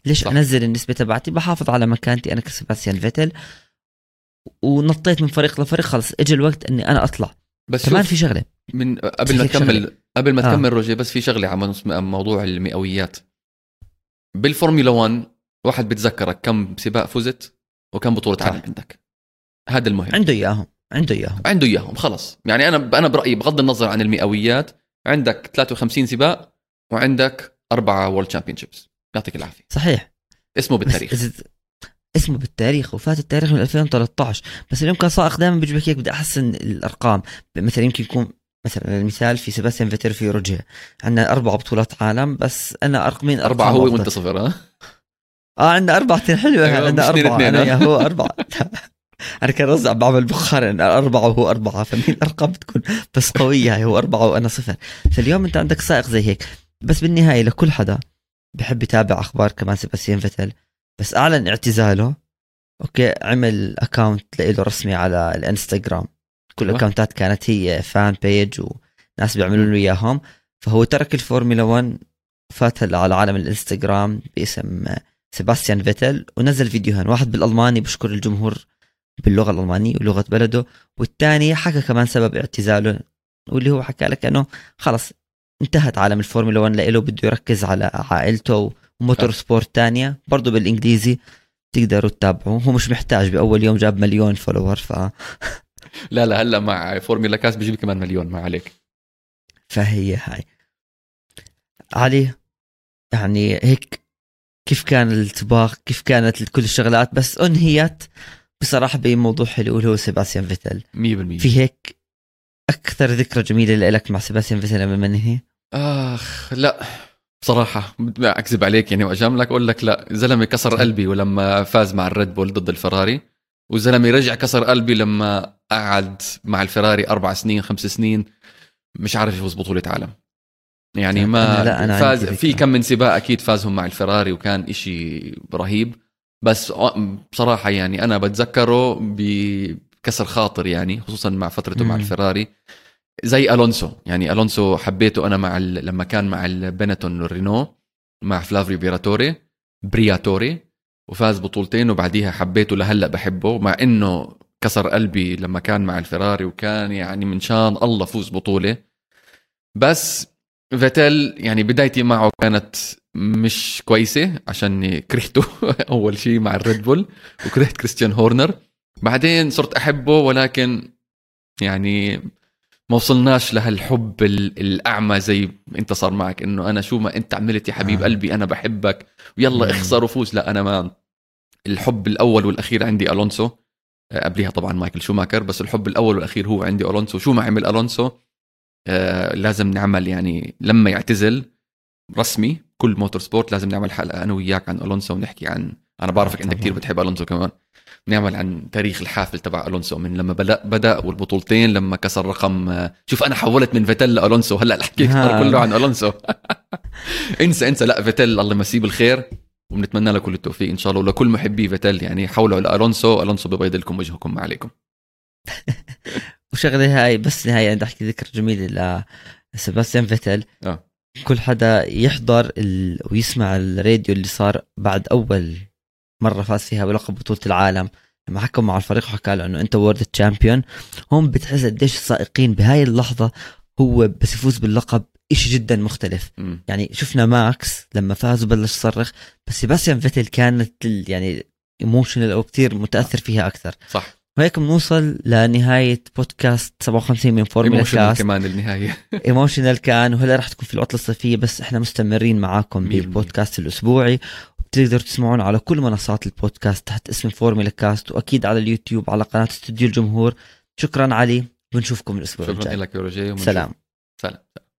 ليش صح. انزل النسبه تبعتي؟ بحافظ على مكانتي انا كسباستيان فيتل، ونطيت من فريق لفريق، خلص اجى الوقت اني انا اطلع. بس كمان شوف، في شغله من قبل ما تكمل روجي، بس في شغله على موضوع المئويات بالفورمولا 1. واحد بتذكرك كم سباق فزت وكم بطوله عالم عندك، هذا المهم. عنده اياهم خلص. يعني انا برايي بغض النظر عن المئويات، عندك 53 سباق وعندك 4 وورلد تشامبيونشيبس، يعطيك العافيه. صحيح، اسمه بالتاريخ، اسمه بالتاريخ، وفات التاريخ من 2013. بس اليوم كان سائق دائما بيجيبك هيك بدي احسن الارقام. مثلا يمكن يكون مثلا المثال في سيباستيان فيتل في روجيه، عندنا 4 بطولات عالم، بس انا ارقمين 4 هو وانت 0. عندنا 4 حلوه. أيوة، عندنا 4 انا هو 4. انا كان رزع بعمل بخار انا 4 وهو 4، فمين الارقام بتكون بس قويه، هو 4 وانا 0. فاليوم انت عندك سائق زي هيك. بس بالنهايه لكل حدا بحب يتابع اخبار كمان سيباستيان فيتل، بس اعلن اعتزاله. اوكي، عمل اكاونت له رسمي على الانستغرام، كل الاكاونتات كانت هي فان بيج وناس بيعملوا له اياهم. فهو ترك الفورمولا 1 فات على عالم الانستغرام باسم سيباستيان فيتل، ونزل فيديوهين، واحد بالالماني بشكر الجمهور باللغه الالمانيه ولغه بلده، والثاني حكى كمان سبب اعتزاله، واللي هو حكى لك انه خلص انتهت عالم الفورمولا 1 لإله، بده يركز على عائلته وموتور سبورت تانية برضو بالإنجليزي تقدروا تتابعوا. هو مش محتاج، بأول يوم جاب 1,000,000 فولور. لا هلا مع فورمولا كاس بيجيب كمان 1,000,000 ما عليك. فهي هاي علي، يعني هيك كيف كان السباق، كيف كانت كل الشغلات، بس انهيت بصراحة بموضوع حلو اللي هو سيباستيان فيتل 100%. في هيك أكثر ذكرى جميلة لك مع سيباستيان فيتل لما منهي؟ لا بصراحة أكذب عليك يعني وأجاملك أقول لك لا، زلمي كسر قلبي ولما فاز مع الريد بول ضد الفراري، وزلمي رجع كسر قلبي لما قعد مع الفراري 4 سنين 5 سنين مش عارف يفوز بطولة عالم. يعني ما أنا فاز في كم من سباق أكيد فازهم مع الفراري وكان إشي رهيب، بس بصراحة يعني أنا بتذكره بكسر خاطر، يعني خصوصا مع فترته مع الفراري. زي ألونسو، يعني ألونسو حبيته أنا مع لما كان مع البنتون والرينو مع فلافيو برياتوري وفاز بطولتين، وبعديها حبيته لهلأ بحبه، مع إنه كسر قلبي لما كان مع الفراري وكان يعني من شان الله فوز بطولة. بس فيتل يعني بدايتي معه كانت مش كويسة عشان كرهته أول شيء مع الريد بول، وكرهت كريستيان هورنر. بعدين صرت أحبه، ولكن يعني ما وصلناش لهالحب الأعمى زي انت صار معك، انه انا شو ما انت عملت يا حبيب قلبي انا بحبك ويلا اخسر وفوز. لا انا ما، الحب الاول والاخير عندي ألونسو، قبلها طبعا مايكل شوماكر، بس الحب الاول والاخير هو عندي ألونسو. شو ما عمل ألونسو لازم نعمل، يعني لما يعتزل رسمي كل موتور سبورت لازم نعمل حلقة انا وياك عن ألونسو، ونحكي عن، انا بعرفك انت كتير بتحب ألونسو كمان، نعمل عن تاريخ الحافل تبع ألونسو من لما بدأ والبطولتين لما كسر رقم. شوف أنا حولت من فيتل لألونسو، هلأ الحكي كله عن ألونسو. انسى لا فيتل الله يمسيه بالخير، وبنتمنى له كل التوفيق إن شاء الله، ولكل محبي فيتل يعني حولوا لألونسو ببيض لكم وجهكم، ما عليكم. وشغله هاي بس نهاية عندي أحكي ذكر جميل لسيباستيان فيتل. كل حدا يحضر ويسمع الراديو اللي صار بعد أول مرة فاز فيها بلقب بطولة العالم، لما حكوا مع الفريق وحكى له انه انت وورد تشامبيون، هم بتحس قديش السائقين بهاي اللحظة هو بس يفوز باللقب إشي جدا مختلف. يعني شفنا ماكس لما فاز وبلش يصرخ، بس سيباستيان فيتل كانت يعني ايموشنال او كتير متأثر فيها اكثر. صح. وهيك بنوصل لنهاية بودكاست 57 من فورمولا كاست. كمان النهاية ايموشنال كان، وهلا رح تكون في العطلة الصيفية، بس احنا مستمرين معاكم بالبودكاست الأسبوعي، تقدروا تسمعون على كل منصات البودكاست تحت اسم فورمولا كاست، وأكيد على اليوتيوب على قناة استوديو الجمهور. شكرا علي، ونشوفكم الأسبوع الجاي. شكرا لك يا روجي. سلام.